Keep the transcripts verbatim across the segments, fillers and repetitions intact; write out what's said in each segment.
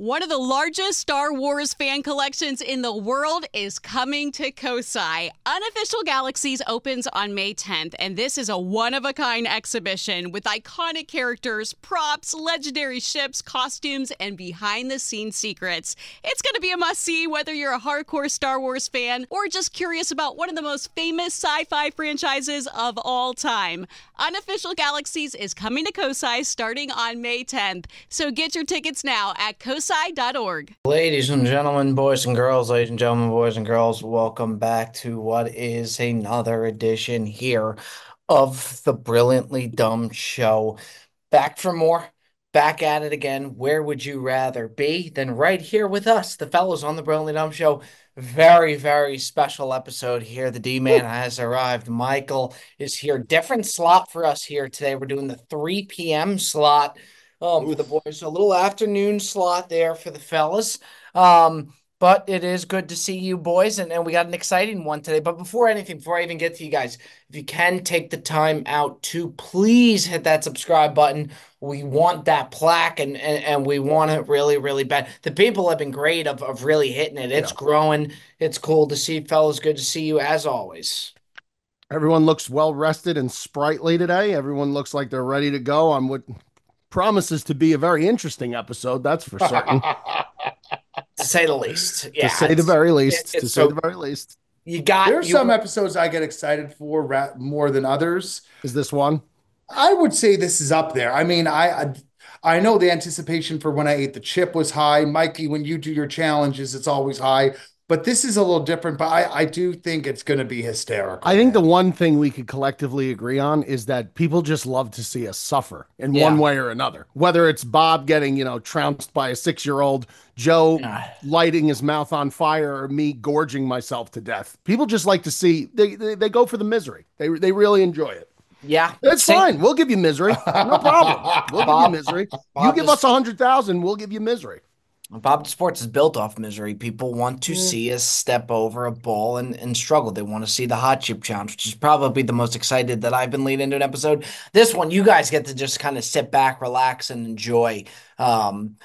One of the largest Star Wars fan collections in the world is coming to Kosai. Unofficial Galaxies opens on May tenth, and this is a one-of-a-kind exhibition with iconic characters, props, legendary ships, costumes, and behind-the-scenes secrets. It's going to be a must-see whether you're a hardcore Star Wars fan or just curious about one of the most famous sci-fi franchises of all time. Unofficial Galaxies is coming to Kosai starting on May tenth, so get your tickets now at kosai dot org. Ladies and gentlemen, boys and girls, ladies and gentlemen, boys and girls, welcome back to what is another edition here of the Brilliantly Dumb Show. Back for more, back at it again. Where would you rather be than right here with us, the fellows on the Brilliantly Dumb Show? Very, very special episode here. The D-Man has arrived. Michael is here. Different slot for us here today. We're doing the three p.m. slot. Um, for the boys, a little afternoon slot there for the fellas. Um, but it is good to see you boys, and, and we got an exciting one today. But before anything, before I even get to you guys, if you can take the time out to please hit that subscribe button. We want that plaque, and, and, and we want it really, really bad. The people have been great of, of really hitting it. It's yeah. growing. It's cool to see, fellas. Good to see you as always. Everyone looks well rested and sprightly today. Everyone looks like they're ready to go. I'm with... promises to be a very interesting episode, that's for certain. To say the least. Yeah, to say the very least. It, to so, say the very least. You got There are you, some episodes I get excited for more than others. Is this one? I would say this is up there. I mean, I I, I know the anticipation for when I ate the chip was high. Mikey, when you do your challenges, it's always high. But this is a little different, but I, I do think it's going to be hysterical. I think the one thing we could collectively agree on is that people just love to see us suffer in yeah. one way or another. Whether it's Bob getting, you know, trounced by a six-year-old, Joe yeah. lighting his mouth on fire, or me gorging myself to death. People just like to see, they they, they go for the misery. They, they really enjoy it. Yeah. That's Same. fine. We'll give you misery. No problem. We'll Bob, give you misery. Bob you give just... us one hundred thousand, we'll give you misery. Bob Sports is built off misery. People want to see us step over a ball and, and struggle. They want to see the hot chip challenge, which is probably the most excited that I've been leading into an episode. This one, you guys get to just kind of sit back, relax, and enjoy. Um,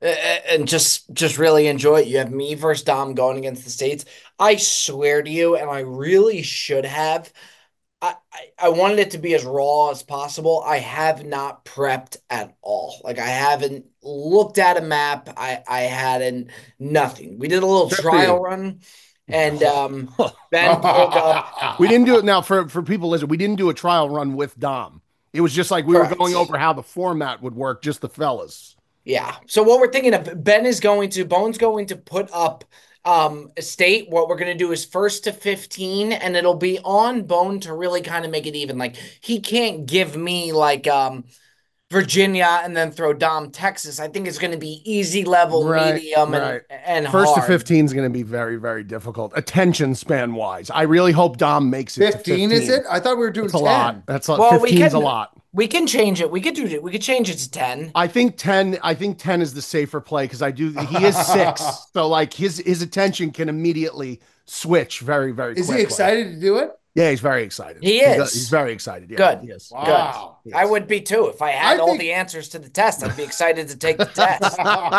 and just just really enjoy it. You have me versus Dom going against the States. I swear to you, and I really should have, I, I wanted it to be as raw as possible. I have not prepped at all. Like, I haven't looked at a map. I, I hadn't, nothing. We did a little trial run, and um, Ben pulled up. We didn't do it now for, for people listening. We didn't do a trial run with Dom. It was just like we Correct. were going over how the format would work, just the fellas. Yeah. So what we're thinking of, Ben is going to, Bone's going to put up Um, state. What we're gonna do is first to fifteen, and it'll be on Bone to really kind of make it even. Like, he can't give me like um Virginia and then throw Dom Texas. I think it's gonna be easy level, right, medium, right. and and first hard. to fifteen is gonna be very, very difficult attention span wise. I really hope Dom makes it. fifteen, to fifteen is it? I thought we were doing That's ten. a lot. That's a, well, fifteen's a lot. We can change it. We could do it. We could change it to ten. I think ten. I think ten is the safer play because I do. He is six, so like his his attention can immediately switch very very. Is quickly. he excited to do it? Yeah, he's very excited. He is. He's, he's very excited. Yeah, Good. He is. Wow. Good. I would be too if I had I all think... the answers to the test. I'd be excited to take the test.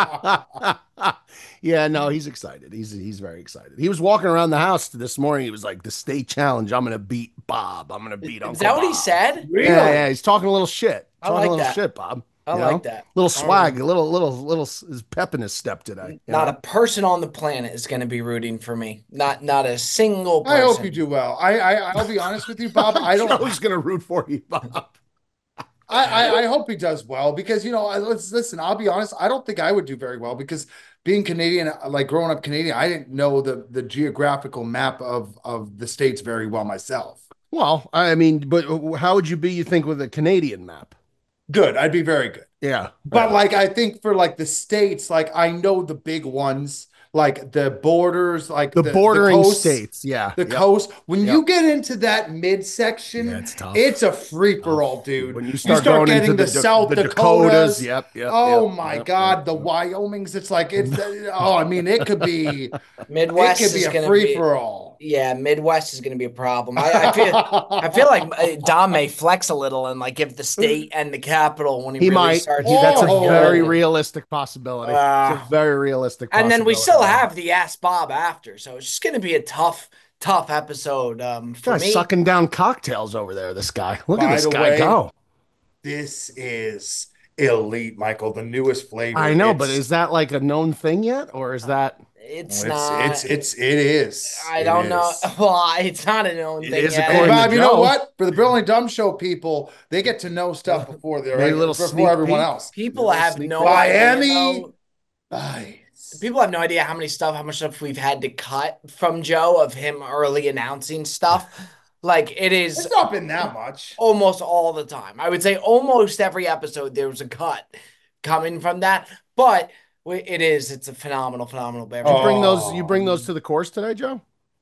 Yeah, no, he's excited. He's he's very excited. He was walking around the house this morning. He was like, "The state challenge. I'm gonna beat Bob. I'm gonna beat Uncle Is that Bob." what he said? Really? Yeah, yeah. He's talking a little shit. I talking like a little that. shit, Bob. I you like know? that. Little swag, a little, little, little his pep in his step today. Not know? a person on the planet is going to be rooting for me. Not, not a single person. I hope you do well. I, I, I'll be honest with you, Bob. I don't. Who's going to root for you, Bob? I, I, I hope he does well because you know. I, let's listen. I'll be honest. I don't think I would do very well because being Canadian, like growing up Canadian, I didn't know the the geographical map of of the states very well myself. Well, I mean, but how would you be? You think with a Canadian map? Good. I'd be very good. Yeah. But like, I think for like the states, like I know the big ones, like the borders, like the, the bordering the coast, states. Yeah. The yep. coast. When yep. you get into that midsection, yeah, it's tough. It's a free for all, dude. When you start, you start going getting into the, the, South the Dakotas. Dakotas. Yep. yep oh yep, my yep, God. Yep, the yep. Wyomings. It's like, it's, oh, I mean, it could be, Midwest it could be is a gonna free be, for all. Yeah, Midwest is going to be a problem. I, I feel I feel like uh, Dom may flex a little and like give the state and the capital when he, he really might. starts. He, that's a Oh. very realistic possibility. Uh, it's a very realistic possibility. And then we still have the Ask Bob after, so it's just going to be a tough, tough episode um, for Guy's me. Sucking down cocktails over there. This guy. Look By at this the guy way, go. This is elite, Michael. The newest flavor. I know, it's, but is that like a known thing yet, or is that? It's, it's not. It's it's it is. I it don't is. know. Well, it's not a known It thing is yet. according Hey, Bob, to you know Joe. what? For the Brilliant Dumb Show people, they get to know stuff before they're Maybe a right, little before sneak everyone peek. else. People Little have sneak no peek. Miami. idea. Though, Nice. people have no idea how many stuff, how much stuff we've had to cut from Joe of him early announcing stuff. Like it is. It's not been that much. Almost all the time. I would say almost every episode there was a cut coming from that, but it is. It's a phenomenal, phenomenal beverage. You bring those. Oh. You bring those to the course today, Joe?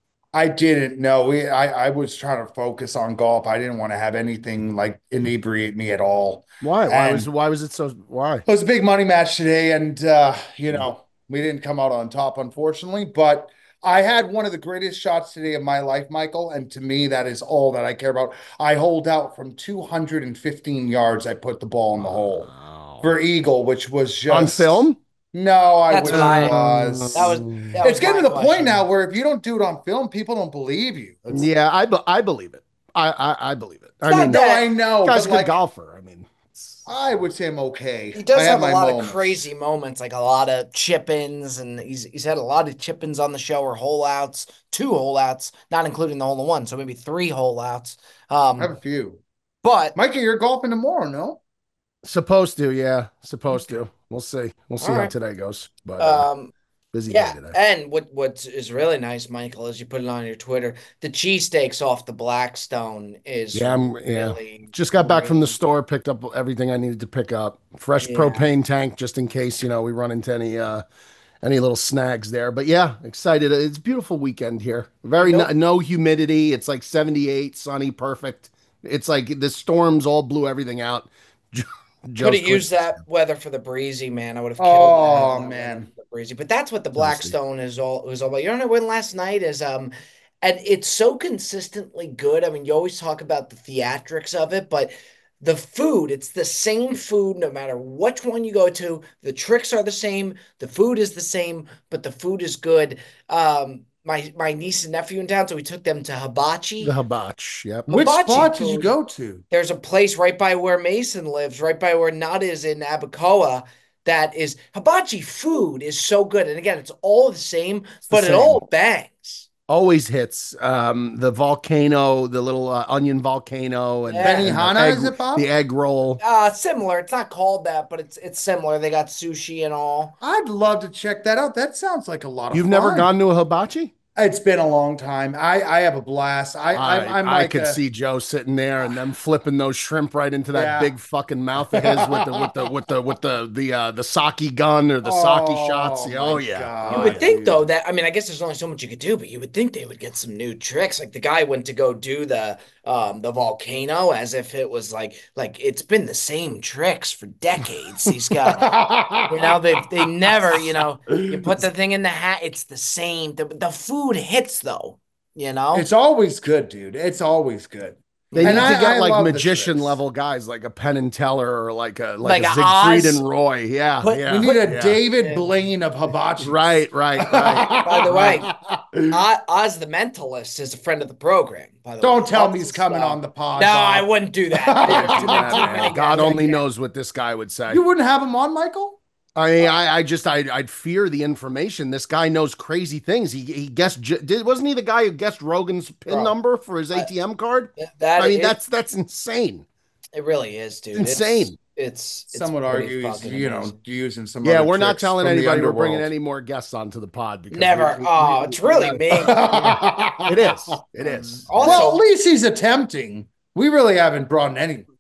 I didn't know. We I, I was trying to focus on golf. I didn't want to have anything like inebriate me at all. Why? Why And was why was it so why? It was a big money match today, and uh, you know, we didn't come out on top, unfortunately, but I had one of the greatest shots today of my life, Michael, and to me, that is all that I care about. I holed out from two hundred fifteen yards. I put the ball in the hole Wow. for eagle, which was just On film? No, I That's wish my- it was. That was. That It's was getting my to the question. point now where if you don't do it on film, people don't believe you. It's, Yeah, I be, I believe it. I I, I believe it. I not mean, no, that- I know. guy's a But good like, golfer. I mean, it's- I would say I'm okay. He does I have, my a lot moments. of crazy moments, like a lot of chip-ins, and he's he's had a lot of chip-ins on the show, or hole-outs, two hole-outs, not including the hole-in-one, so maybe three hole-outs. Um, I have a few. but Mikey, you're golfing tomorrow, no? supposed to, yeah, supposed to. We'll see. We'll see All how right. today goes. But uh, um, busy yeah, day today. and what what is really nice, Michael, is you put it on your Twitter. The cheesesteaks off the Blackstone is Yeah, I'm- yeah. really Just got back from the really- store, picked up everything I needed to pick up. Fresh Yeah. propane tank, just in case, you know, we run into any uh any little snags there. But yeah, excited. It's a beautiful weekend here. Very Nope. no, no humidity. It's like seventy-eight, sunny, perfect. It's like the storms all blew everything out. Could have used that weather for the breezy, man. I would have killed Oh, that man. weather for the breezy. But that's what the Toasty. Blackstone is all is all about. You know what I went last night is um and it's so consistently good. I mean, you always talk about the theatrics of it, but the food, it's the same food no matter which one you go to. The tricks are the same, the food is the same, but the food is good. Um my my niece and nephew in town, so we took them to Hibachi. The hibachi. Yep. Which Hibachi spot did you food. go to? There's a place right by where Mason lives, right by where Nut is in Abacoa, that is hibachi food is so good. And again, it's all the same, the but it same. all bangs. Always hits. Um, the volcano, the little uh, onion volcano, and, Yeah. and the Benihana, egg, is it, Bob? the egg roll. Uh, similar. It's not called that, but it's it's similar. They got sushi and all. I'd love to check that out. That sounds like a lot of You've fun. never gone to a hibachi? It's been a long time. I, I have a blast. I, I, I'm, I'm I like could a- see Joe sitting there and them flipping those shrimp right into that Yeah. big fucking mouth of his with the with the with the with the the uh, the sake gun or the sake shots. my Oh yeah. God. You Oh, would yeah. think dude. though that I mean I guess there's only so much you could do, but you would think they would get some new tricks. Like the guy went to go do the um the volcano as if it was like like it's been the same tricks for decades. He's got you know they they never you know you put the thing in the hat. It's the same. The the food hits though. You know It's always good, dude. It's always good. They And need I- to get I like love the magician tricks. level guys, like a Penn and Teller or like a Like like, a a Siegfried Oz. and Roy. Yeah, Put- yeah. We need a yeah. David Yeah. Blaine of hibachi. Right, right, right. By the way, O- Oz the Mentalist is a friend of the program. By the Don't way, tell Loves me he's his coming stuff. on the pod. No, Bob. I wouldn't do that. Yeah, Too do that, many man. guys God like only that. knows what this guy would say. You wouldn't have him on, Michael? I, I, I just, I, I'd fear the information. This guy knows crazy things. He, he guessed. Did wasn't he the guy who guessed Rogan's pin Bro. number for his A T M card? That I mean, it- that's that's insane. it really is, dude. Insane. It's, it's, Some would it's pretty argue he's, fucking you know, amazing. using some. Yeah, other we're not tricks telling from the anybody we're bringing underworld. any more guests onto the pod because Never. we- we- oh, we- it's really we- me. It is. It is. Also, Well, at least he's attempting. We really haven't brought in any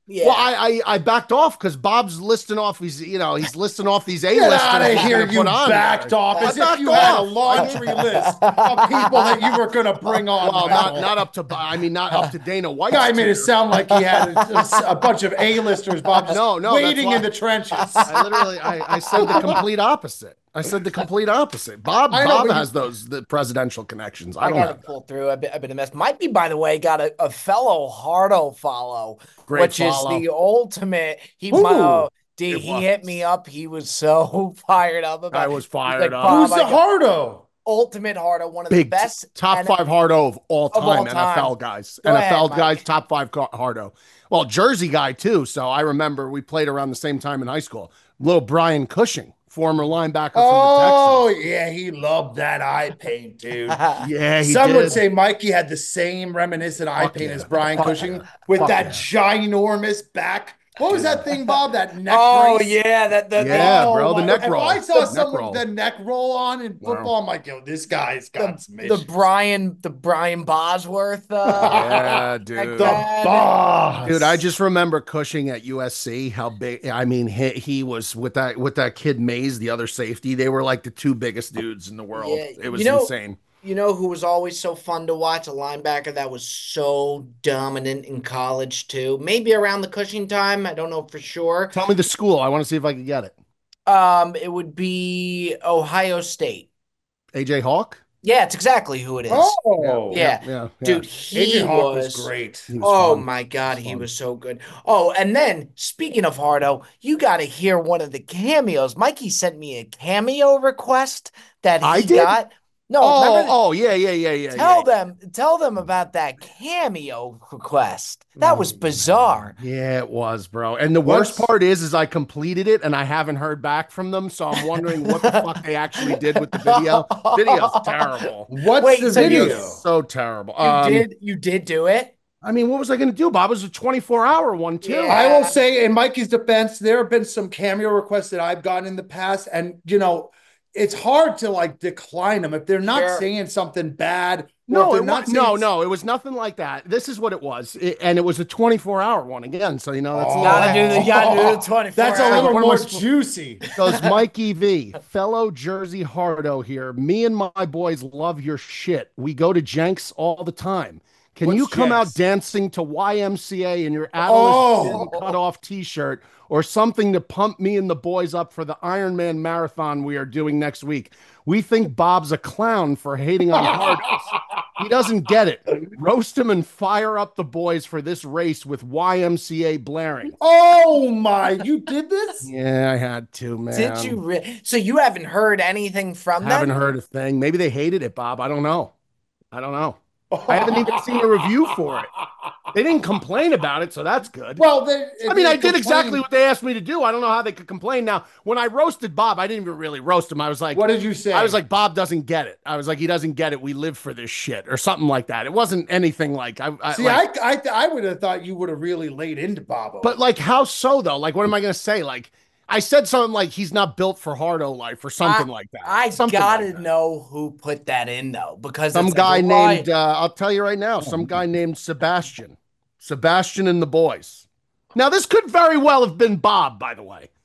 Yeah. Well, I I, I backed off because Bob's listing off these, you know, he's listing off these A Get listers. out of he's here, gonna you put on backed there. off I as if backed you had a off. laundry list of people that you were going to bring on. Well, Michael. not not up to I mean not up to Dana White. Guy made it sound like he had a, a bunch of A-listers, Bob, just No, no, that's waiting why- in the trenches. I literally I, I said the complete opposite. I said the complete opposite. Bob I know, Bob but has you- those the presidential connections. I I don't gotta have pull through. I've been, I've been a mess. Might be, by the way, got a, a fellow Hardo follow, Great which follow. is the ultimate. He, Ooh, my, oh, dude, it he was. hit me up. He was so fired up about. I was he's fired like, up. "Bob, Who's the I got Hardo? ultimate Hardo, one of Big the best top N- five Hardo of all Of all time, N F L time. guys. Go N F L ahead, guys, Mike. top five Car- Hardo. Well, Jersey guy too. So I remember we played around the same time in high school. Little Brian Cushing, former linebacker Oh, from the Texans. yeah, he loved that eye paint, dude. Yeah, he Some did. would say Mikey had the same reminiscent eye Fuck paint yeah. as Brian Fuck Cushing yeah. with Fuck that yeah. ginormous back. What was that thing, Bob? That neck Oh brace? yeah, that the, Yeah, Oh, bro, the my- neck if roll. I saw Neck someone roll. with the neck roll on in football, I'm like, yo, this guy's the, got the, some the issues. Brian the Brian Bosworth. Uh, Yeah, that dude. The guy. boss. Dude, I just remember Cushing at U S C. How big? I mean, he, he was with that with that kid Mays, the other safety. They were like the two biggest dudes in the world. Yeah, It was you know- insane. You know who was always so fun to watch? A linebacker that was so dominant in college too. Maybe around the Cushing time. I don't know for sure. Tell me the school. I want to see if I can get it. Um, it would be Ohio State. A J Hawk. Yeah, it's exactly who it is. Oh, Yeah. yeah, yeah. Dude, A he J Hawk was, was great. He was oh fun. my God, was he fun. was so good. Oh, and then speaking of Hardo, you got to hear one of the cameos. Mikey sent me a cameo request that he I did? got. No, Oh, remember, oh, yeah, yeah, yeah, yeah. tell yeah. them, tell them about that cameo request. That was bizarre. Yeah, it was, bro. And the worst What's- part is, is I completed it and I haven't heard back from them. So I'm wondering what the fuck they actually did with the video. Video's terrible. What's Wait, the so you- video? So terrible. You Um, did, you did do it? I mean, what was I going to do, Bob? It was a twenty-four hour one, too. Yeah. I will say, in Mikey's defense, there have been some cameo requests that I've gotten in the past, and you know, it's hard to like decline them if they're not Sure. saying something bad. or if No, they're it not was, no, saying- no, it was nothing like that. This is what it was. It- and it was a twenty-four hour one again. So, you know, that's a Oh. little- Gotta do the, you gotta do the twenty-four That's a hours. little What am I more supposed- juicy. goes Mikey V, fellow Jersey Hardo here. Me and my boys love your shit. We go to Jenks all the time. Can What's you come Jenks? out dancing to Y M C A in your Oh. Atlas cut off t-shirt or something to pump me and the boys up for the Ironman marathon we are doing next week? We think Bob's a clown for hating on Hardos. He doesn't get it. Roast him and fire up the boys for this race with Y M C A blaring. Oh my! You did this? Yeah, I had to, man. Did you? Re- so you haven't heard anything from I haven't them? heard a thing. Maybe they hated it, Bob. I don't know. I don't know. I haven't even seen a review for it. They didn't complain about it, so that's good. Well, they, I mean, they I did exactly complained- what they asked me to do. I don't know how they could complain. Now, when I roasted Bob, I didn't even really roast him. I was like, What did you say? I was like, Bob doesn't get it. I was like, he doesn't get it. We live for this shit or something like that. It wasn't anything like I. I see, like, I, I, I would have thought you would have really laid into Bobo. but like, how so though? Like, what am I gonna say? Like, I said something like he's not built for Hardo life or something like that. I Something gotta like that. know who put that in though, because Some it's guy like, why- named, uh, I'll tell you right now, some guy named Sebastian. Sebastian and the boys. Now, this could very well have been Bob, by the way.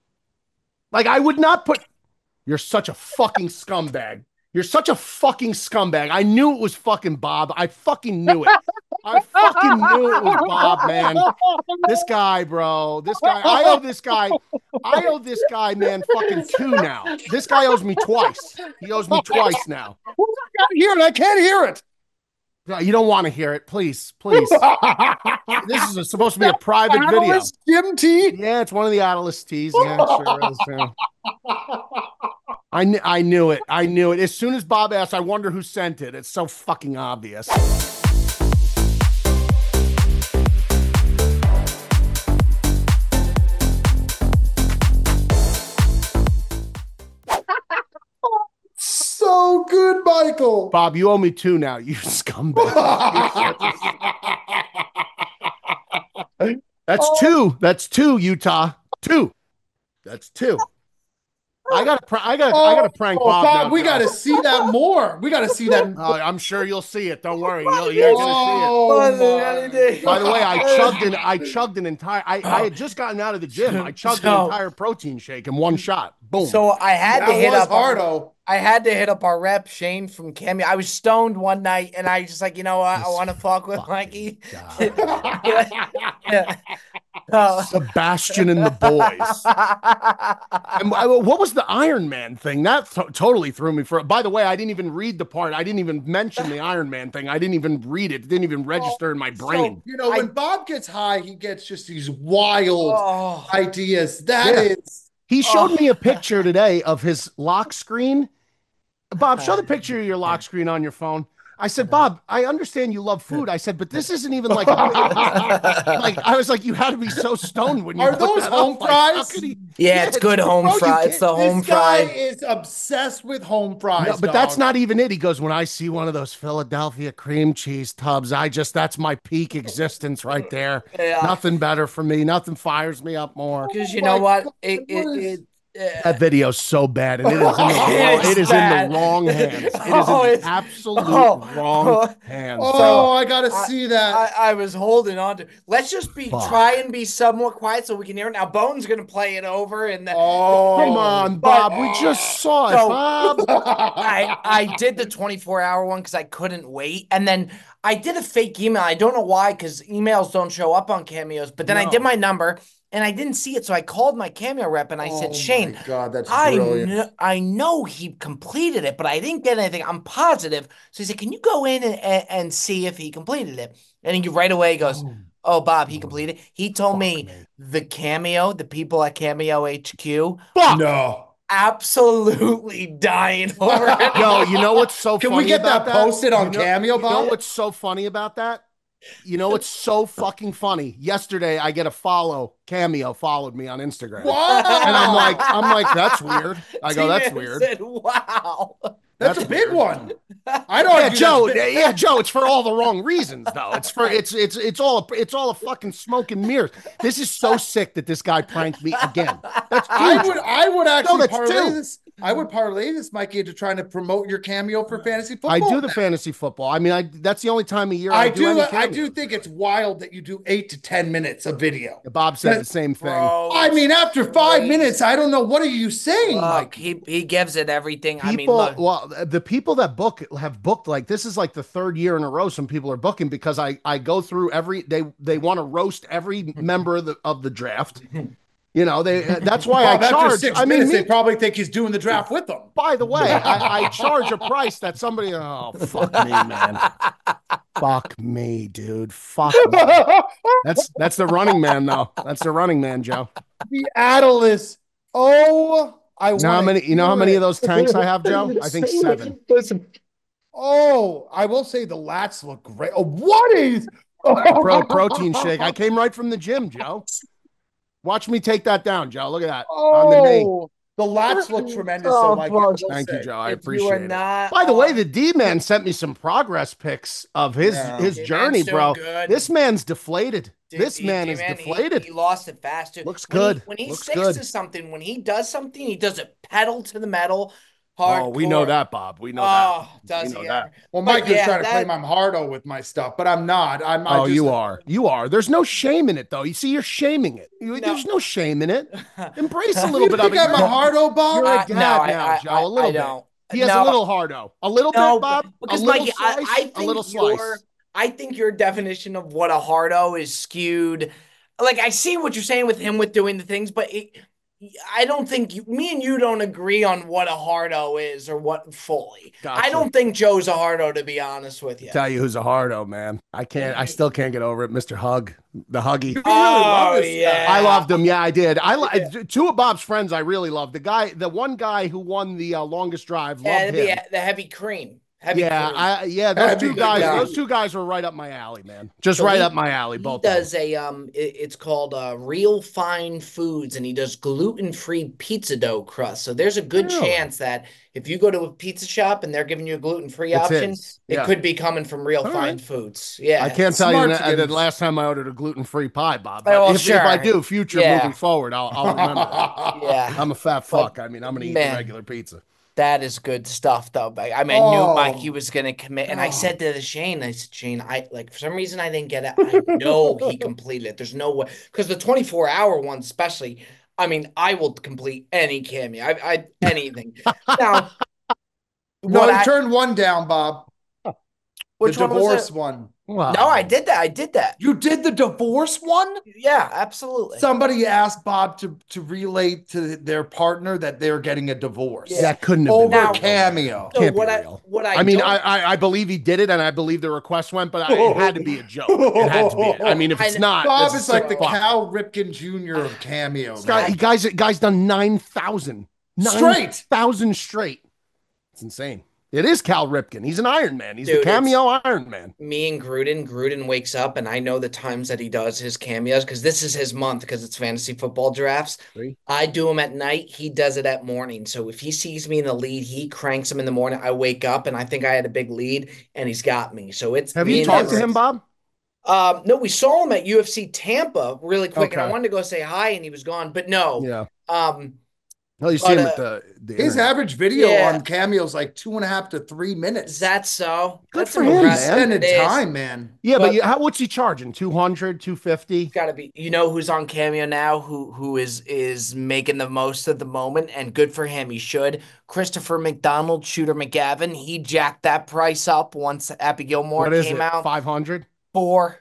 Like, I would not put. You're such a fucking scumbag. You're such a fucking scumbag. I knew it was fucking Bob. I fucking knew it. I fucking knew it was Bob, man. This guy, bro. This guy. I owe this guy. I owe this guy, man, fucking two now. This guy owes me twice. He owes me twice now. I can't hear it. I can't hear it. No, you don't want to hear it. Please, please. This is a, supposed to be a private video. Analyst Jim T. Yeah, it's one of the Atlas tees. Yeah, it sure is. Yeah. I, kn- I knew it. I knew it. As soon as Bob asked, I wonder who sent it. It's so fucking obvious. So good, Michael. Bob, you owe me two now, you scumbag. That's two. That's two, Utah. Two. That's two. I got to, I got, Oh, I got to prank oh, Bob. Bob, now, we Joe. got to see that more. We got to see that. Uh, I'm sure you'll see it. Don't worry. You'll, you're going to see it. Oh, By the way, I chugged an I chugged an entire I, I had just gotten out of the gym. I chugged So- an entire protein shake in one shot. Boom. So I had that to hit was up our, hardo. I had to hit up our rep Shane from Cameo. I was stoned one night, and I just like, you know what? I This want to fuck with fucking Mikey. guy. Yeah. Uh, Sebastian and the boys. And I- what was the Iron Man thing? That th- totally threw me for. By the way, I didn't even read the part. I didn't even mention the Iron Man thing. I didn't even read it. It didn't even register in my brain. So, you know, when I- Bob gets high, he gets just these wild oh, ideas. That Yeah. is. He showed Oh. me a picture today of his lock screen. Bob, show the picture of your lock screen on your phone. I said, Bob, I understand you love food. I said, but this isn't even like, a, like I was like, you had to be so stoned when you Are put those that home up. Like, how fries? could he- yeah, it's good home bro, you fry. It's can't- the home This guy fried. is obsessed with home fries. No, but that's dog. not even it. He goes, when I see one of those Philadelphia cream cheese tubs, I just, that's my peak existence right there. Yeah. Nothing better for me. Nothing fires me up more. Because you Oh know my what? God, It it, what is- it uh, That video's so bad, and it is in the wrong, It is it is bad. in the wrong hands. It is Oh, in it's- the absolute oh, wrong oh, hands. Oh, So, I gotta I- see that. I, I was holding on to. Let's just be Fuck. try and be somewhat quiet so we can hear it. Now Bone's gonna play it over, and the, oh, Come on, Bob. We just saw it, So- Bob. I I did the twenty-four hour one because I couldn't wait, and then I did a fake email. I don't know why, because emails don't show up on Cameos. But then I No. did my number, and I didn't see it, so I called my Cameo rep and I Oh said, Shane, my God, that's I brilliant. know I know he completed it, but I didn't get anything. I'm positive. So he said, can you go in and, and, and see if he completed it? And he right away goes, oh, Bob, he completed it. He told Fuck me, me. the Cameo, the people at Cameo H Q, Fuck. No. absolutely dying over it. Yo, you know what's so Can funny we get about that posted on You know- Cameo, You know Bob? what's so funny about that? You know what's so fucking funny? Yesterday, I get a follow. Cameo followed me on Instagram. Wow. And I'm like, I'm like, that's weird. I go, that's T-Man weird. said, wow. that's, that's a big weird. one. I don't Yeah, argue Joe. that's big. Yeah, Joe. It's for all the wrong reasons, though. It's for it's it's it's all a, it's all a fucking smoke and mirrors. This is so sick that this guy pranked me again. That's I huge. would I would actually that's parlay two. this. I would parlay this, Mikey, into trying to promote your Cameo for fantasy football. I do the fantasy football. I mean, I that's the only time a year I, I do. do. any I Cameo. do think it's wild that you do eight to ten minutes of video. Bob said the same thing. Bro, I mean, after five crazy. minutes, I don't know. What are you saying, Look, Mike? he, he gives it everything. I mean, People, look. well, the people that book have booked like this is like the third year in a row. Some people are booking because I I go through every they they want to roast every member of the of the draft. You know, they that's why I Bob, after charge. six I mean, minutes, me, they probably think he's doing the draft with them. by the way, I, I charge a price that somebody. Oh fuck me, man. Fuck me, dude. Fuck me. That's that's the running man, though. That's the running man, Joe. The Atlas. Oh, I You know how wanna many? You know how hear many it. of those tanks I have, Joe? I think seven. Listen. Oh, I will say the lats look great. Oh, what is Pro protein shake. I came right from the gym, Joe. Watch me take that down, Joe. Look at that on the knee. Oh, the lats look tremendous. Oh, so Mike, fuck. I will Thank you, say. Joe. I If you appreciate are it. not By the way, on- the D man sent me some progress pics of his Yeah. his D-Man's journey, doing bro. good. This man's deflated. Dude, this he- man he- is man, he- deflated. He, lost it fast too. Looks When he- good. When he, Looks sticks good. to something, when he does something, he does it pedal to the metal. Oh, we know hardcore. that, Bob. We know Oh, that. does we know he that. ever? Well, But Mike is yeah, trying to that- claim I'm hardo with my stuff, but I'm not. I'm. I Oh, just, you are. You are. There's no shame in it, though. You see, you're shaming it. You- No. There's no shame in it. Embrace a You little bit of think it. I'm a You're- hardo, Bob? You're a Uh, dad no, now, I, I, Joe. I, A little I bit. don't. He has no, a little hardo. A little no, bit, Bob. because a little Mikey, slice. I, I think a little your, slice. I think your definition of what a hardo is skewed. Like I see what you're saying with him with doing the things, but it, I don't think you, me and you don't agree on what a hardo is or what fully. Gotcha. I don't think Joe's a hardo, to be honest with you. Tell you who's a hardo, man. I can't. I still can't get over it, Mister Hug, the Huggy. You really love Oh this yeah, I loved him. Yeah, I did. I li- two of Bob's friends. I really loved the guy. The one guy who won the uh, longest drive. Yeah, Loved the, him. the heavy cream. That'd yeah, I, yeah, those That'd be two good guys, guy. those two guys were right up my alley, man. Just So right he- up my alley. He Both. of them. does a um, it- it's called uh, Real Fine Foods, and he does gluten-free pizza dough crust. So there's a good Really? chance that if you go to a pizza shop and they're giving you a gluten-free It's option, his. it Yeah. could be coming from Real All Fine right. Foods. Yeah, I can't it's tell you smart that, to get the him- last time I ordered a gluten-free pie, Bob. Oh, well, if, if I sure. do, future Yeah. moving forward, I'll, I'll remember. Yeah. I'm a fat fuck. I mean, I'm gonna eat man. the regular pizza. That is good stuff, though. But I mean, I Oh. knew Mikey was going to commit, and I Oh. said to Shane, I said, Shane, I like for some reason I didn't get it. I know he completed it. There's no way because the twenty-four hour one, especially. I mean, I will complete any cameo. I, I anything. Now, No, what you I, turned one down, Bob. which the one was divorce it? one. Wow. No, I did that. I did that. You did the divorce one? Yeah, absolutely. Somebody asked Bob to to relate to their partner that they're getting a divorce. Yeah. That couldn't have Over been Now- real. Cameo. So Can't what be I real. what I I mean, don't- I, I I believe he did it, and I believe the request went, but I, it had to be a joke. It had to be. I mean, if it's I- not, Bob that's is like the sick fuck. Cal Ripken Junior of Cameo. This guy, man. guys, guys done nine thousand Straight. thousand straight. It's insane. It is Cal Ripken. He's an Iron Man. He's Dude, the cameo Iron Man. me and Gruden, Gruden wakes up, and I know the times that he does his cameos because this is his month because it's fantasy football drafts. See? I do them at night. He does it at morning. So if he sees me in the lead, he cranks them in the morning. I wake up and I think I had a big lead, and he's got me. So it's Have me you and talked to him- him, Bob? Um, no, we saw him at U F C Tampa really quick, and I Okay. wanted to go say hi, and he was gone. But no, Yeah. um, Well, you see But, him uh, at the, the His internet. average video Yeah. on Cameo is like two and a half to three minutes. is that so? Good That's for him, impressive. man. Extended It is. time, man. Yeah, but But- you, how, what's he charging? two hundred, two fifty? It's got to be. You know who's on Cameo now? Who who is is making the most of the moment, and good for him. He should. Christopher McDonald, Shooter McGavin. He jacked that price up once Happy Gilmore What is came it? out. five hundred? Four,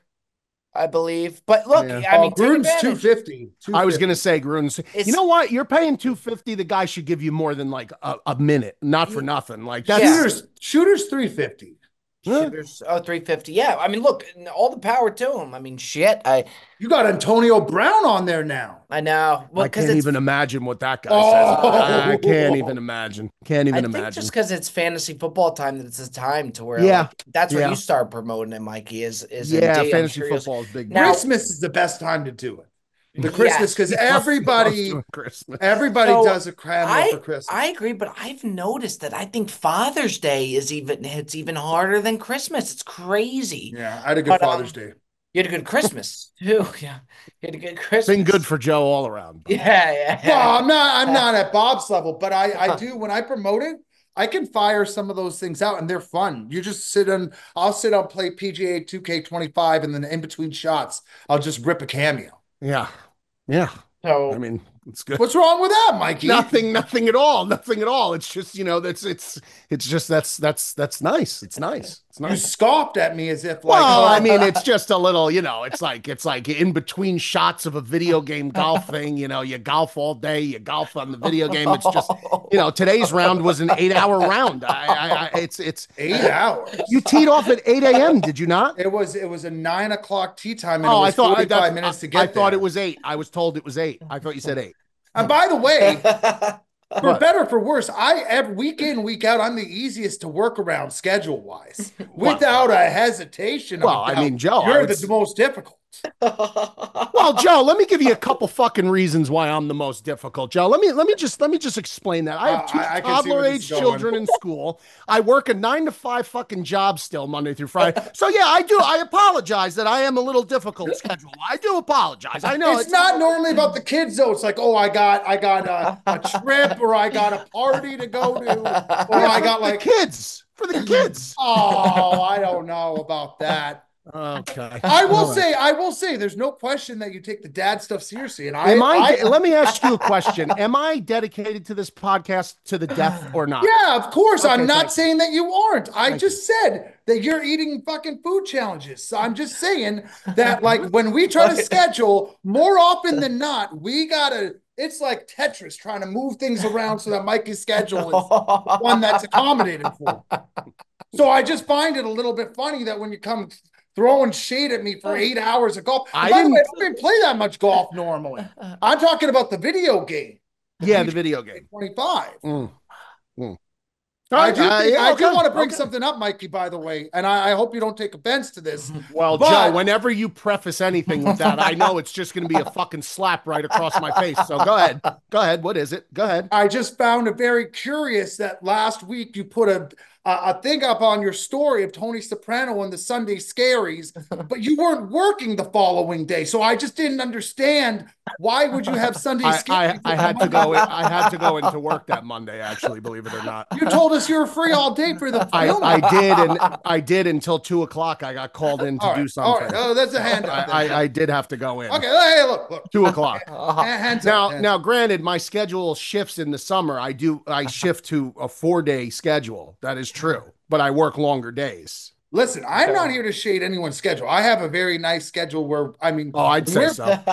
I believe. But look, Yeah. I Oh, mean, take Gruden's two advantage. fifty. I was gonna say Gruden's. It's- You know what? You're paying two fifty. The guy should give you more than like a, a minute, not for nothing. Like that's Yeah. Shooters, shooters three fifty. Huh? Shooters, oh, three fifty. Yeah, I mean, look, all the power to him. I mean, shit. I You got Antonio Brown on there now. I know. Well, I because can't it's even imagine what that guy Oh. says. I, I can't even imagine. Can't I even think imagine. just because it's fantasy football time, that it's a time to where Yeah. like, that's where Yeah. you start promoting it, Mikey. Is is in Yeah, D. I'm fantasy sure you'll- football is big. Now- Christmas is the best time to do it. The Yes. Christmas, because He loves- he everybody, loves doing Christmas. everybody So, does a cameo I for Christmas. I agree, but I've noticed that I think Father's Day is even it's even harder than Christmas. It's crazy. yeah, I had a good But, um, Father's Day. You had a good Christmas too. Yeah, you had a good Christmas. Been good for Joe all around. Yeah, yeah. Well, I'm not. I'm not at Bob's level, but I, I do when I promote it. I can fire some of those things out, and they're fun. You just sit on. I'll sit on play P G A two K twenty-five, and then in between shots, I'll just rip a cameo. Yeah, yeah. So I mean, it's good. What's wrong with that, Mikey? Nothing, nothing at all. Nothing at all. It's just, you know, that's it's it's just that's that's that's nice. It's nice. It's You nice. scoffed at me as if like, Well, oh, I mean, it's just a little, you know, it's like it's like in between shots of a video game golf thing. You know, you golf all day, you golf on the video game. It's just, you know, today's round was an eight-hour round. I, I, I it's it's eight hours. you teed off at eight a.m. Did you not? It was it was a nine o'clock tea time, and Oh, it I was thought I, forty-five that- minutes to I, get I thought there. it was eight. I was told it was eight. I thought you said eight. And by the way, for What? better or for worse, I every week in week out, I'm the easiest to work around schedule wise, Well- without a hesitation. of Well, a I doubt. mean, Joe, I you're would the s- most difficult. Well, Joe, let me give you a couple fucking reasons why I'm the most difficult. Joe, let me let me just let me just explain that. I have Uh, two I- I can see toddler where this age is going. children in school. I work a nine to five fucking job still Monday through Friday. So yeah, I do. I apologize that I am a little difficult schedule. I do apologize. I know It's not normally about the kids though. It's like, oh, I got I got a, a trip, or I got a party to go to, or I got the like, kids for the kids. oh, I don't know about that. Okay. I will All right. say, I will say, there's no question that you take the dad stuff seriously, and I, Am I, I let me ask you a question. Am I dedicated to this podcast to the death or not? yeah, of course. Okay, I'm thank not you. saying that you aren't. I Thank just said that you're eating fucking food challenges. So I'm just saying that, like, when we try to schedule, more often than not, we gotta. It's like Tetris trying to move things around so that Mikey's schedule is one that's accommodated for. So I just find it a little bit funny that when you come throwing shade at me for eight hours of golf. I By the way, I didn't- don't even play that much golf normally. I'm talking about the video game. Yeah, the video game. twenty-five. Mm. Mm. I do Uh, think, yeah, I okay, do want to bring okay. something up, Mikey, by the way, and I, I hope you don't take offense to this. Well, but, Joe, whenever you preface anything with that, I know it's just going to be a fucking slap right across my face. So go ahead. Go ahead. What is it? Go ahead. I just found it very curious that last week you put a a thing up on your story of Tony Soprano and the Sunday Scaries, but you weren't working the following day. So I just didn't understand, why would you have Sunday I, Scaries? I, I had to go. In, I had to go into work that Monday. Actually, believe it or not, you told us you were free all day for the I, film. I did, and I did until two o'clock. I got called in to all right, do something. All right, oh, that's a handout. I, I, I did have to go in. Okay, hey, look, look. Two o'clock. Hands now, up, hands now, up. granted, my schedule shifts in the summer. I do. I shift to a four-day schedule. That is true, but I work longer days. Listen, I'm not here to shade anyone's schedule. I have a very nice schedule where, I mean, Oh, I'd say so. Let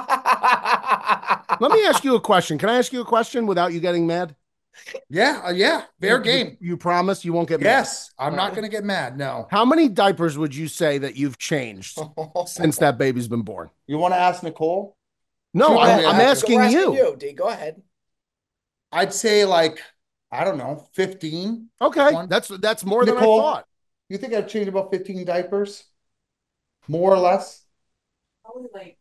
me ask you a question. Can I ask you a question without you getting mad? Yeah, uh, yeah, fair You- game. You, you promise you won't get mad? Yes, I'm not going to get mad. No. How many diapers would you say that you've changed since that baby's been born? You want to ask Nicole? No, Sure, I'm, yeah, I'm we're asking We're you. you, D. Go ahead. I'd say like, I don't know, fifteen. Okay, One. that's that's more Nicole? than I thought. You think I've changed about fifteen diapers? More or less? Probably like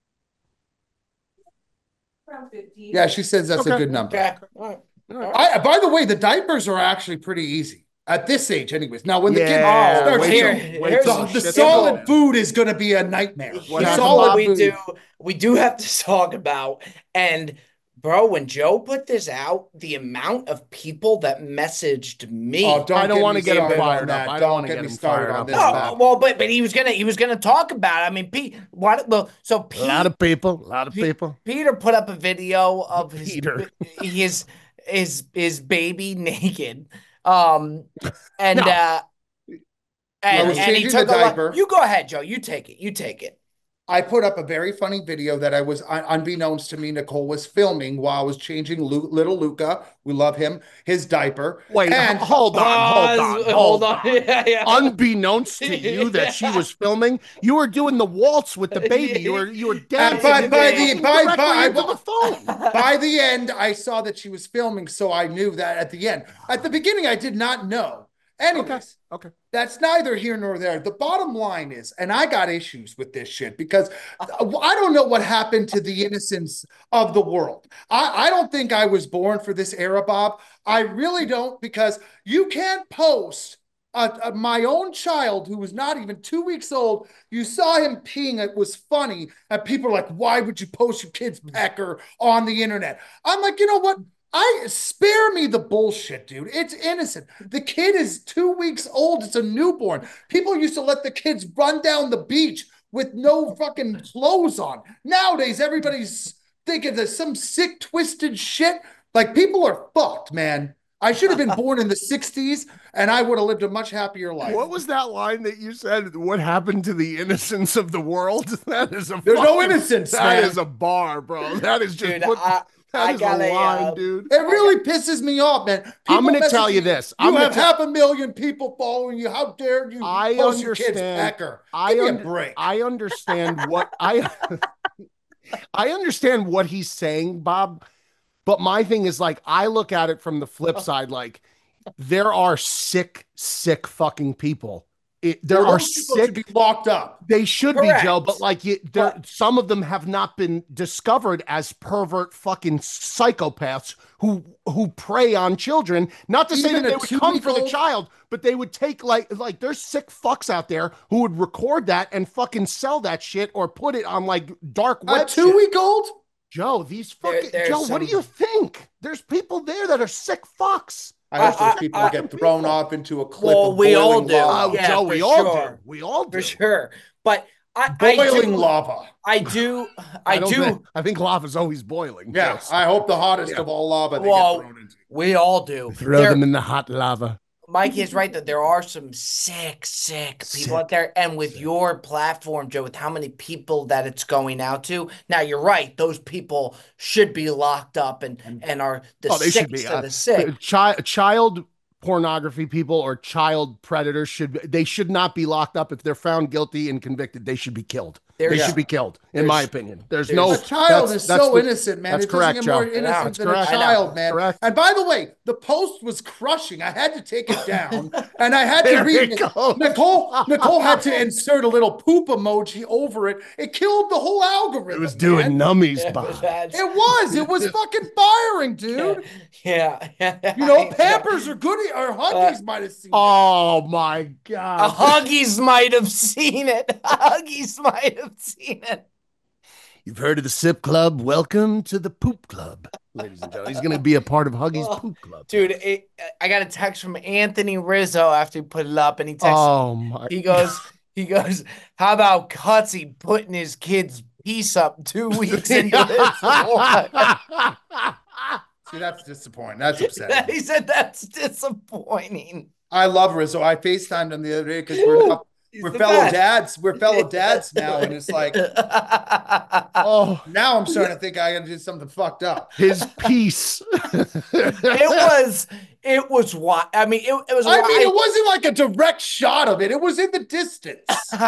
around fifteen. Yeah, she says that's Okay. a good number. Okay. All right. All right. I, by the way, the diapers are actually pretty easy at this age, anyways. Now, when the kid Yeah, starts, wait here, till- wait here's till the, some the shit's solid going in. food is going to be a nightmare. What Here's happened? what solid we food. do. We do have to talk about, and bro, when Joe put this out, the amount of people that messaged me. Oh, don't I don't get wanna me get him started fired on up. that. I don't Don't wanna get get me him started fired on up this. on no, that. Matt. well, but but he was gonna he was gonna talk about it. I mean, Pete, what? Well, so A Pete, lot of people, a lot of Pe- people. Peter put up a video of his Peter. his his his baby naked, um, and No. uh, I and was and he changing took the a lot. diaper. You go ahead, Joe. You take it. You take it. I put up a very funny video that I was, un- unbeknownst to me, Nicole was filming while I was changing Lu- little Luca. We love him, his diaper. Wait, and h- hold on, hold on, Pause, hold on. Yeah, yeah. Unbeknownst to you that she was filming, you were doing the waltz with the baby. You were you were dancing by- by the- fucking by- directly by- into the phone. by the end, I saw that she was filming, so I knew that at the end. At the beginning, I did not know. Anyways, Okay, okay. that's neither here nor there. The bottom line is, and I got issues with this shit because I don't know what happened to the innocence of the world. I, I don't think I was born for this era, Bob. I really don't, because you can't post a, a, my own child who was not even two weeks old. You saw him peeing. It was funny. And people are like, why would you post your kid's pecker on the internet? I'm like, you know what? I spare me the bullshit, dude. It's innocent. The kid is two weeks old. It's a newborn. People used to let the kids run down the beach with no fucking clothes on. Nowadays, everybody's thinking there's some sick, twisted shit. Like, people are fucked, man. I should have been born in the sixties, and I would have lived a much happier life. What was that line that you said? What happened to the innocence of the world? That is a There's no fucking- innocence, That man. is a bar, bro. That is just Dude, put, I- that I is gotta, a line, uh, dude. It really pisses me off, man. I'm People gonna tell message you me, this. You I'm gonna have tell- half a million people following you. How dare you I post your kid's understand. pecker? I Give me un- a break. I understand what I I understand what he's saying, Bob. But my thing is, like, I look at it from the flip side. Like, there are sick, sick fucking people. It, there Well, are those people sick. should be locked up. They should Correct. be, Joe, but like you, there, But- some of them have not been discovered as pervert fucking psychopaths who who prey on children. Not to say Even that they a would come for the two-week-old? child, but they would take like like there's sick fucks out there who would record that and fucking sell that shit or put it on like dark A web. shit. two-week-old? Joe, these There- fucking there's Joe, what do some- you think? There's people there that are sick fucks. I hope I- those people I- get thrown off into a clip Well, of we all boiling do. lava. Oh, Yeah, Joe, for we all sure. do. We all do. For sure. But I, I Boiling do, lava. I do, I, don't do. Think, I think lava's always boiling. Yeah, Yes. I hope the hottest Yeah. of all lava they Well, get thrown into. We all do. Throw There- them in the hot lava. Mike is right that there are some sick, sick people Sick. out there. And with your platform, Joe, with how many people that it's going out to, now you're right. Those people should be locked up and, and are the Oh, they should sickest be. of the sick. Child, child pornography people or child predators should they should not be locked up. If they're found guilty and convicted, they should be killed. They There's- should be killed, in there's- my opinion. There's, there's- no. A child that's- is that's so the- innocent, man. that's It doesn't correct, get Joe. more I know, innocent that's than correct. a I know. child, man. Correct. And by the way, the post was crushing. I had to take it down, and I had to There read. it goes. Nicole, Nicole had to insert a little poop emoji over it. It killed the whole algorithm. It was doing man. nummies, Yeah, Bob. that's- It was. It was fucking firing, dude. Yeah, yeah. You know, I- Pampers or Goody or Huggies might have seen it. Oh my A god. Huggies might have seen it. Huggies might have seen it. You've heard of the Sip Club? Welcome to the Poop Club, ladies and gentlemen. He's going to be a part of Huggies Oh, Poop Club. Dude, it, I got a text from Anthony Rizzo after he put it up, and he texted. Oh my. He goes, he goes, how about Cutsy putting his kid's piece up two weeks into his life? See, that's disappointing. That's upsetting. He said that's disappointing. I love Rizzo. I FaceTimed him the other day because we're up, He's we're the fellow best. dads. We're fellow dads now, and it's like Oh, now I'm starting to think I got to do something fucked up. his piece. It was, it was what I mean. It, it was. I mean, it wasn't like a direct shot of it. It was in the distance.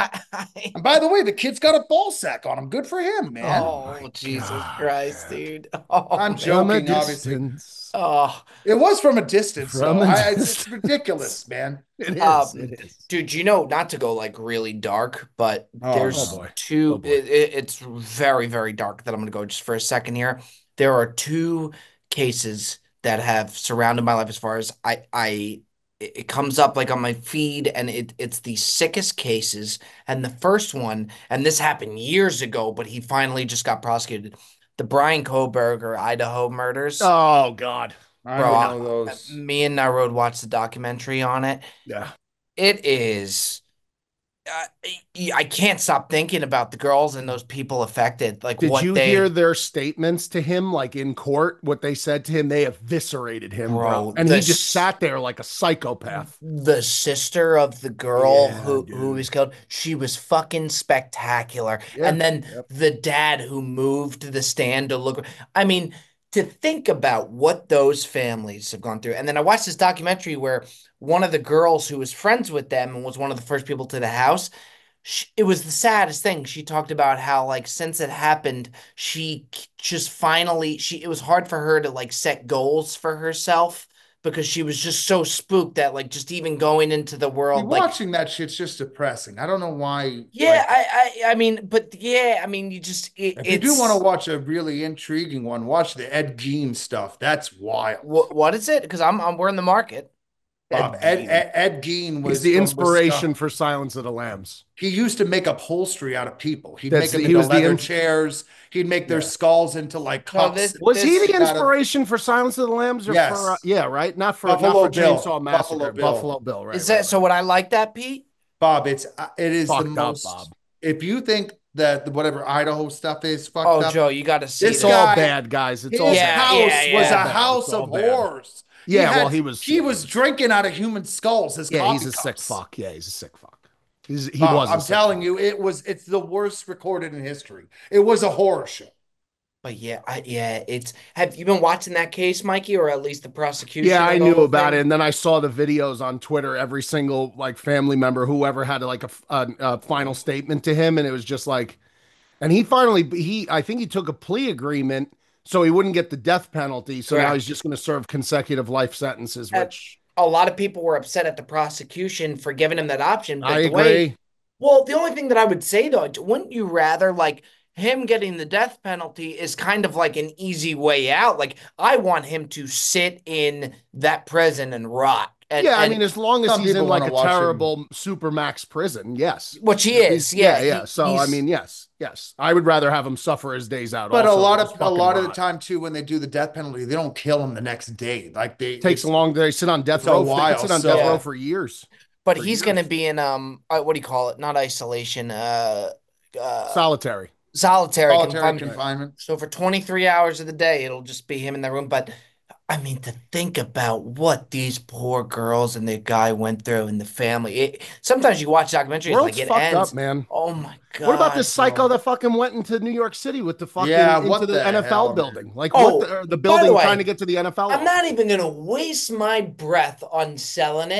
And by the way, the kid's got a ball sack on him. Good for him, man. oh Jesus God, Christ, man. dude! Oh, I'm man. joking, From a obviously. distance. Oh, It was from a distance. From so a I, it's distance. just ridiculous, man. It is. Um, it is. dude, you know, not to go like really dark, but Oh, there's oh boy. two. Oh boy. it, it- it's very, very dark. That I'm going to go just for a second here. There are two cases that have surrounded my life as far as I, I, it it comes up like on my feed, and it it's the sickest cases. And the first one, and this happened years ago, but he finally just got prosecuted. The Brian Koberger Idaho murders. Oh God. I Bro, don't I- know those. Me and Narod watched the documentary on it. Yeah. It is. Uh, I I can't stop thinking about the girls and those people affected. Like Did what you they, hear their statements to him, like in court? What they said to him? They eviscerated him, bro, Bro, and he this- just sat there like a psychopath. the sister of the girl Yeah, who dude. who was killed. She was fucking spectacular. Yeah, And then yep. the dad who moved to the stand to look. I mean, to think about what those families have gone through. And then I watched this documentary where one of the girls who was friends with them and was one of the first people to the house. She, it was the saddest thing. She talked about how, like, since it happened, she k- just finally she it was hard for her to like set goals for herself because she was just so spooked that like just even going into the See, world, like, watching that shit's just depressing. I don't know why. yeah, like, I, I I mean, but yeah, I mean, you just it, if you it's do want to watch a really intriguing one, watch the Ed Gein stuff. That's wild. what what is it? Because I'm, I'm we're in the market. Um, Ed, Ed, Ed Gein was He's the from inspiration Wisconsin. for Silence of the Lambs. He used to make upholstery out of people. He'd That's make them the- he into was the leather ins- chairs. He'd make their Yeah. skulls into like No, cups. this- Was he This the out of- inspiration for Silence of the Lambs? Or Yes. for, uh, yeah, right. Not for Buffalo not for Bill. Chainsaw Massacre. Buffalo Buffalo Bill. Bill. Right. Is that right, so? Would I like that, Pete? Bob, it's uh, it is Fucked the up, most. Bob. If you think that the whatever Idaho stuff is fucked Oh, up, Joe, you got to see This It's this. all guy- bad, guys. It's his all Yeah, bad. house yeah, was yeah. a house It's all of bad. horrors. He Yeah, had- well, he was. he was drinking out of human skulls. As Yeah, he's a coffee sick cups. fuck. Yeah, he's a sick fuck. He's, he Bob, was. a I'm sick telling fuck. you, it was. It's the worst recorded in history. It was a horror show. But yeah, I, yeah, it's. Have you been watching that case, Mikey, or at least the prosecution? Yeah, of I the knew whole about thing? it, and then I saw the videos on Twitter. Every single like family member, whoever had like a, a, a final statement to him, and it was just like, and he finally he I think he took a plea agreement so he wouldn't get the death penalty. So now Correct. he's just going to serve consecutive life sentences, Uh, which A lot of people were upset at the prosecution for giving him that option. But I the agree. way, well, the only thing that I would say though, wouldn't you rather like him getting the death penalty is kind of like an easy way out? Like I want him to sit in that prison and rot. And, yeah, I and- mean, as long as some he's in people like wanna a watch him. terrible supermax prison, yes. which he He's- is, yeah, yeah. he- So I he's- mean, yes, yes. I would rather have him suffer his days out. But also a lot than of a fucking lot of the rot. time too, when they do the death penalty, they don't kill him the next day. Like they It takes it's- a long. They sit on death it's a row. They while, could sit on so- death row Yeah. for years. but for he's years. going to be in um, uh, what do you call it? Not isolation, uh, uh, Solitary. solitary, solitary confinement. confinement. So for twenty-three hours of the day, it'll just be him in the room. But I mean, to think about what these poor girls and the guy went through and the family. It, sometimes you watch documentaries World's like it fucked ends. up, man. Oh my god! What about this psycho bro. that fucking went into New York City with the fucking Yeah, into what the, the N F L hell, man? building? Like Oh, what the, or the by building the way, trying to get to the N F L. I'm not even gonna waste my breath on selling it.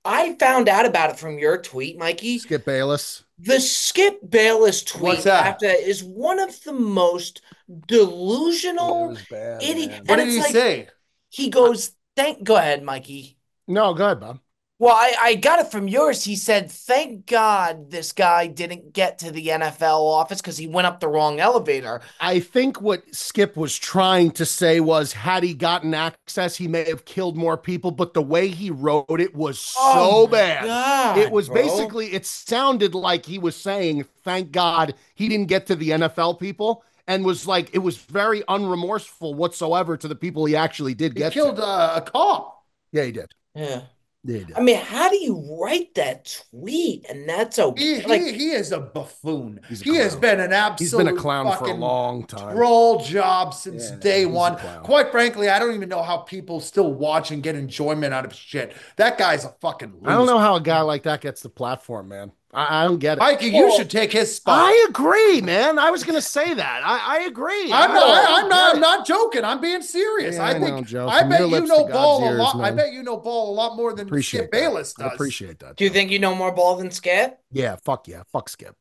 I found out about it from your tweet, Mikey. Skip Bayless. The Skip Bayless tweet What's that? after that is one of the most delusional bad, idiot. What And did it's he like say? he goes, "Thank." Go ahead, Mikey. No, go ahead, Bob. Well, I, I got it from yours. He said, "Thank God this guy didn't get to the N F L office because he went up the wrong elevator." I think what Skip was trying to say was, had he gotten access, he may have killed more people. But the way he wrote it was so Oh my bad. God, it was bro. basically, it sounded like he was saying, "Thank God he didn't get to the N F L people," and was like, it was very unremorseful whatsoever to the people he actually did He get killed to. uh, a cop. Yeah, he did. Yeah. Yeah, he did. I mean, how do you write that tweet? And that's okay. He, Like, he, he is a buffoon. He's a he has clown. been an absolute He's been a clown for a fucking long time. troll job since Yeah, day he's a one. clown. Quite frankly, I don't even know how people still watch and get enjoyment out of shit. That guy's a fucking loser. I don't know how a guy like that gets the platform, man. I, I don't get it. Mikey, Well, you should take his spot. I agree, man. I was gonna say that. I, I agree. I'm I not. don't I, I'm not. get I'm it. not joking. I'm being serious. Yeah, I I think. know, Joe. I From bet your you lips know to ball God's a ears, lot. I man. bet you know ball a lot more than Appreciate Skip that. Bayless I does. appreciate that. do you Joe. think you know more ball than Skip? Yeah, fuck yeah. Fuck Skip.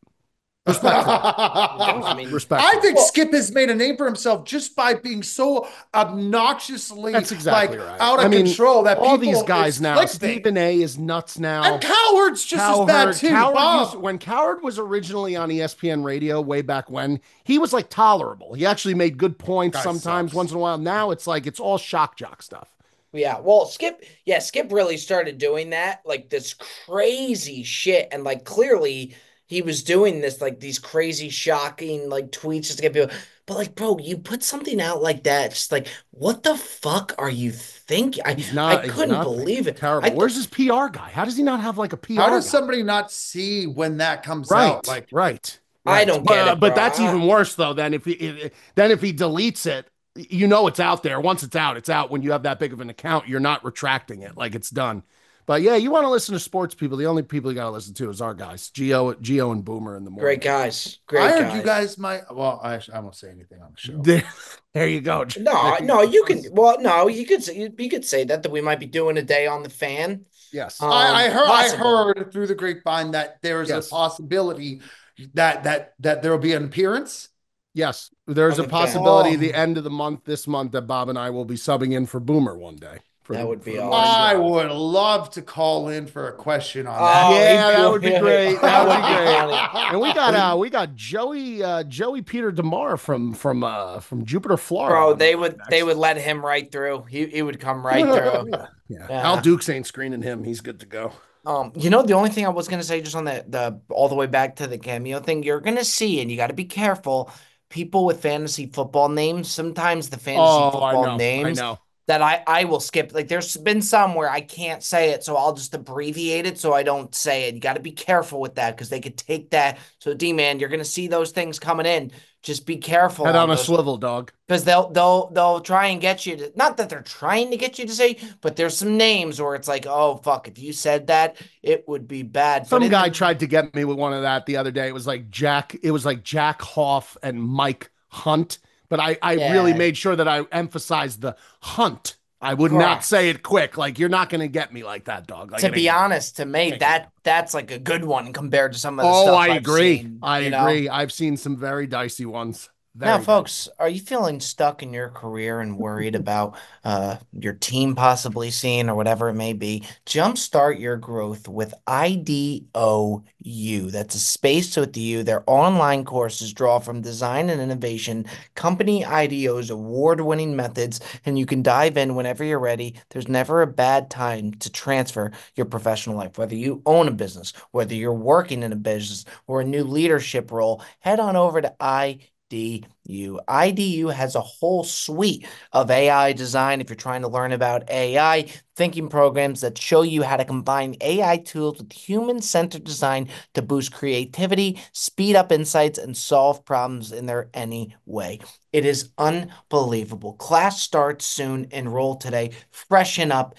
I mean, Respect. I think Well- Skip has made a name for himself just by being so obnoxiously That's exactly like right. out of I mean, control that all people these guys it's now. clickbait. Stephen A is nuts now. And Coward's just as bad too. Coward Bob. used, when Coward was originally on E S P N Radio way back when, he was like tolerable. He actually made good points Guy sometimes, sucks. once in a while. Now it's like it's all shock jock stuff. Yeah, well, Skip, yeah, Skip really started doing that, like this crazy shit, and like clearly he was doing this, like these crazy, shocking, like tweets just to get people. But like, bro, you put something out like that, just like, what the fuck are you thinking? I, He's not. I he's couldn't not believe it. Terrible. I th- Where's his P R guy? How does he not have like a P R? How does guy? somebody not see when that comes Right, out? Like, right. I right. don't But, get uh, it, but bro. that's I- even worse though. Than if he if, then if he deletes it, you know it's out there. Once it's out, it's out. When you have that big of an account, you're not retracting it. Like it's done. But yeah, you want to listen to sports people. The only people you got to listen to is our guys, Geo, Geo, and Boomer in the morning. Great guys, great I heard guys. you guys might. Well, I, I won't say anything on the show. There, there you go. No, no, you can. Well, no, you could say you could say that that we might be doing a day on the fan. Yes. Um, I, I heard. possible. I heard through the grapevine that there is Yes. a possibility that that that there will be an appearance. Yes. There's a Okay. possibility Oh. the end of the month, this month, that Bob and I will be subbing in for Boomer one day. For That the- would be for the awesome. morning I drive. would love to call in for a question on Oh, that. Yeah, he'd that would be great. That would be funny. And we got uh we got Joey uh Joey Peter DeMar from from uh from Jupiter, Florida. Bro, on they the would next. they would let him right through. He he would come right through. Yeah, yeah. Yeah. Al Dukes ain't screening him. He's good to go. Um, you know, the only thing I was gonna say, just on the the all the way back to the cameo thing, you're gonna see, and you got to be careful. People with fantasy football names, sometimes the fantasy Oh, I football know. I names know. that I I will skip. Like, there's been some where I can't say it, so I'll just abbreviate it so I don't say it. You got to be careful with that because they could take that. So, D man, you're gonna see those things coming in. Just be careful Head on a those- swivel, dog. because they'll they'll they'll try and get you to, not that they're trying to get you to say, but there's some names where it's like, oh fuck, if you said that, it would be bad. Some But in guy the- tried to get me with one of that the other day. It was like Jack, it was like Jack Hoff and Mike Hunt. But I, I Yeah. really made sure that I emphasized the Hunt. I would not Correct. say it quick. Like, you're not going to get me like that, dog. Like, to it be ain't- honest, to me, Ain't that that's like a good one compared to some of the Oh, stuff I I've agree. seen, I you know? agree. I've seen some very dicey ones. Very Now, dicey. folks, are you feeling stuck in your career and worried about uh, your team possibly seeing or whatever it may be? Jumpstart your growth with I D O U. That's a space with you. Their online courses draw from design and innovation, company I D O's award-winning methods, and you can dive in whenever you're ready. There's never a bad time to transfer your professional life, whether you own a business, whether you're working in a business or a new leadership role. Head on over to I D U. I D U has a whole suite of A I design if you're trying to learn about A I, thinking programs that show you how to combine A I tools with human-centered design to boost creativity, speed up insights, and solve problems in there any way. It is unbelievable. Class starts soon. Enroll today. Freshen up.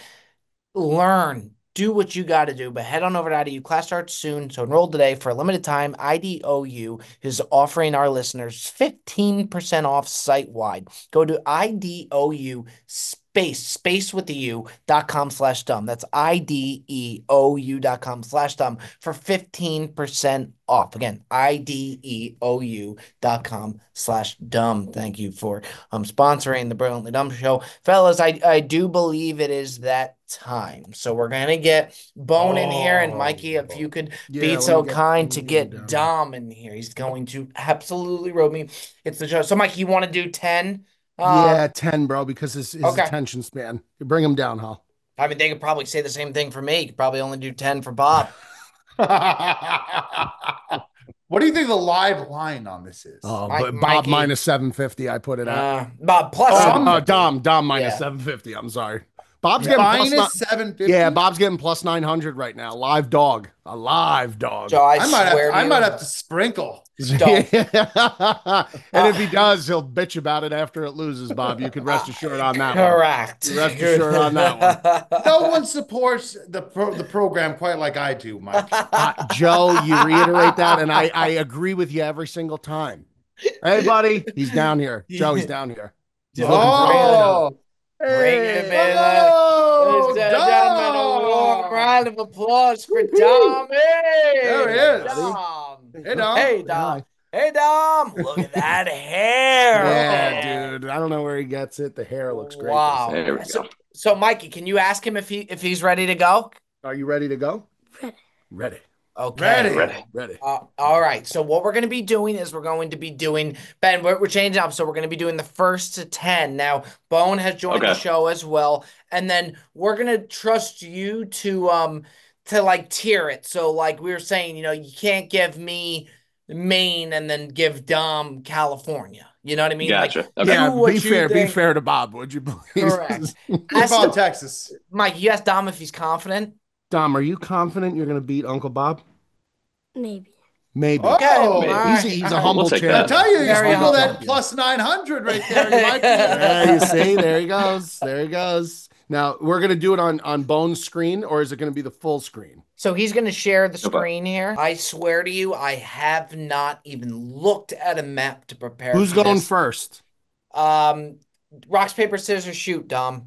Learn. Do what you got to do, but head on over to I D U. Class starts soon, so enroll today for a limited time. I D O U is offering our listeners fifteen percent off site-wide. Go to I D O U space, space with the U dot com slash dumb. That's I D E O U dot com slash dumb for fifteen percent off. Again, I D E O U dot com slash dumb. Thank you for um sponsoring the Brilliantly Dumb Show. Fellas, I, I do believe it is that time. So we're going to get Bone in here. And Mikey, if you could Yeah, be let so me get- kind let to me get get him down Dom in here. He's going to absolutely robe me. It's the show. So, Mikey, you want to do ten? Yeah, ten, bro, because his, his okay. attention span. Bring him down, Hal. I mean, they could probably say the same thing for me. You could probably only do ten for Bob. What do you think the live line on this is? Oh, Mi- but Bob Mikey. minus seven fifty. I put it at. Uh, Bob plus Oh, seven uh, fifty. Dom, Dom minus Yeah. seven fifty. I'm sorry. Bob's getting plus Minus ni- seven fifty. Yeah, Bob's getting plus nine hundred right now. Live dog. A live dog. So I, I might have. swear To, to I you, might have to sprinkle. Stop. And if he does, he'll bitch about it after it loses, Bob. You can rest assured on that one. Correct. Rest assured on that one. No one supports the pro, the program quite like I do, Mike. Uh, Joe, you reiterate that, and I, I agree with you every single time. Hey, buddy, he's down here. Joe, he's down here. He's looking for you. Oh, Bring him in. hello, Ladies and gentlemen, a warm Dom. round of applause for Dom. Hey, There he is. Dom. Hey, Dom. Hey, Dom. Hey, Dom. Look at that hair. Yeah, dude. I don't know where he gets it. The hair looks great. Wow. There we So, go. so, Mikey, can you ask him if he if he's ready to go? Are you ready to go? Ready. Ready. Okay. Ready. Ready. Ready. Uh, all right. So what we're going to be doing is we're going to be doing, Ben, we're, we're changing up. So we're going to be doing the first to ten. Now, Bone has joined the Okay. show as well. And then we're going to trust you to, um, to like tier it. So like we were saying, you know, you can't give me Maine and then give Dom California. You know what I mean? Gotcha. Like, Okay. Yeah, do what be you fair. Be think. fair to Bob, would you please? Correct. Give Ask Bob him- Texas. Mike, you asked Dom if he's confident. Dom, are you confident you're going to beat Uncle Bob? Maybe. Maybe. Oh, Okay. Maybe. all He's, right. he's a All right. humble We'll take champion. I tell you, you Very sprinkle humble. that plus nine hundred right there, Mikey. Yeah, you see, there he goes. There he goes. Now we're gonna do it on on Bone's screen, or is it gonna be the full screen? So he's going to share the Okay. screen here. I swear to you, I have not even looked at a map to prepare. Who's for going this. first? Um, rocks, paper, scissors, shoot, Dom.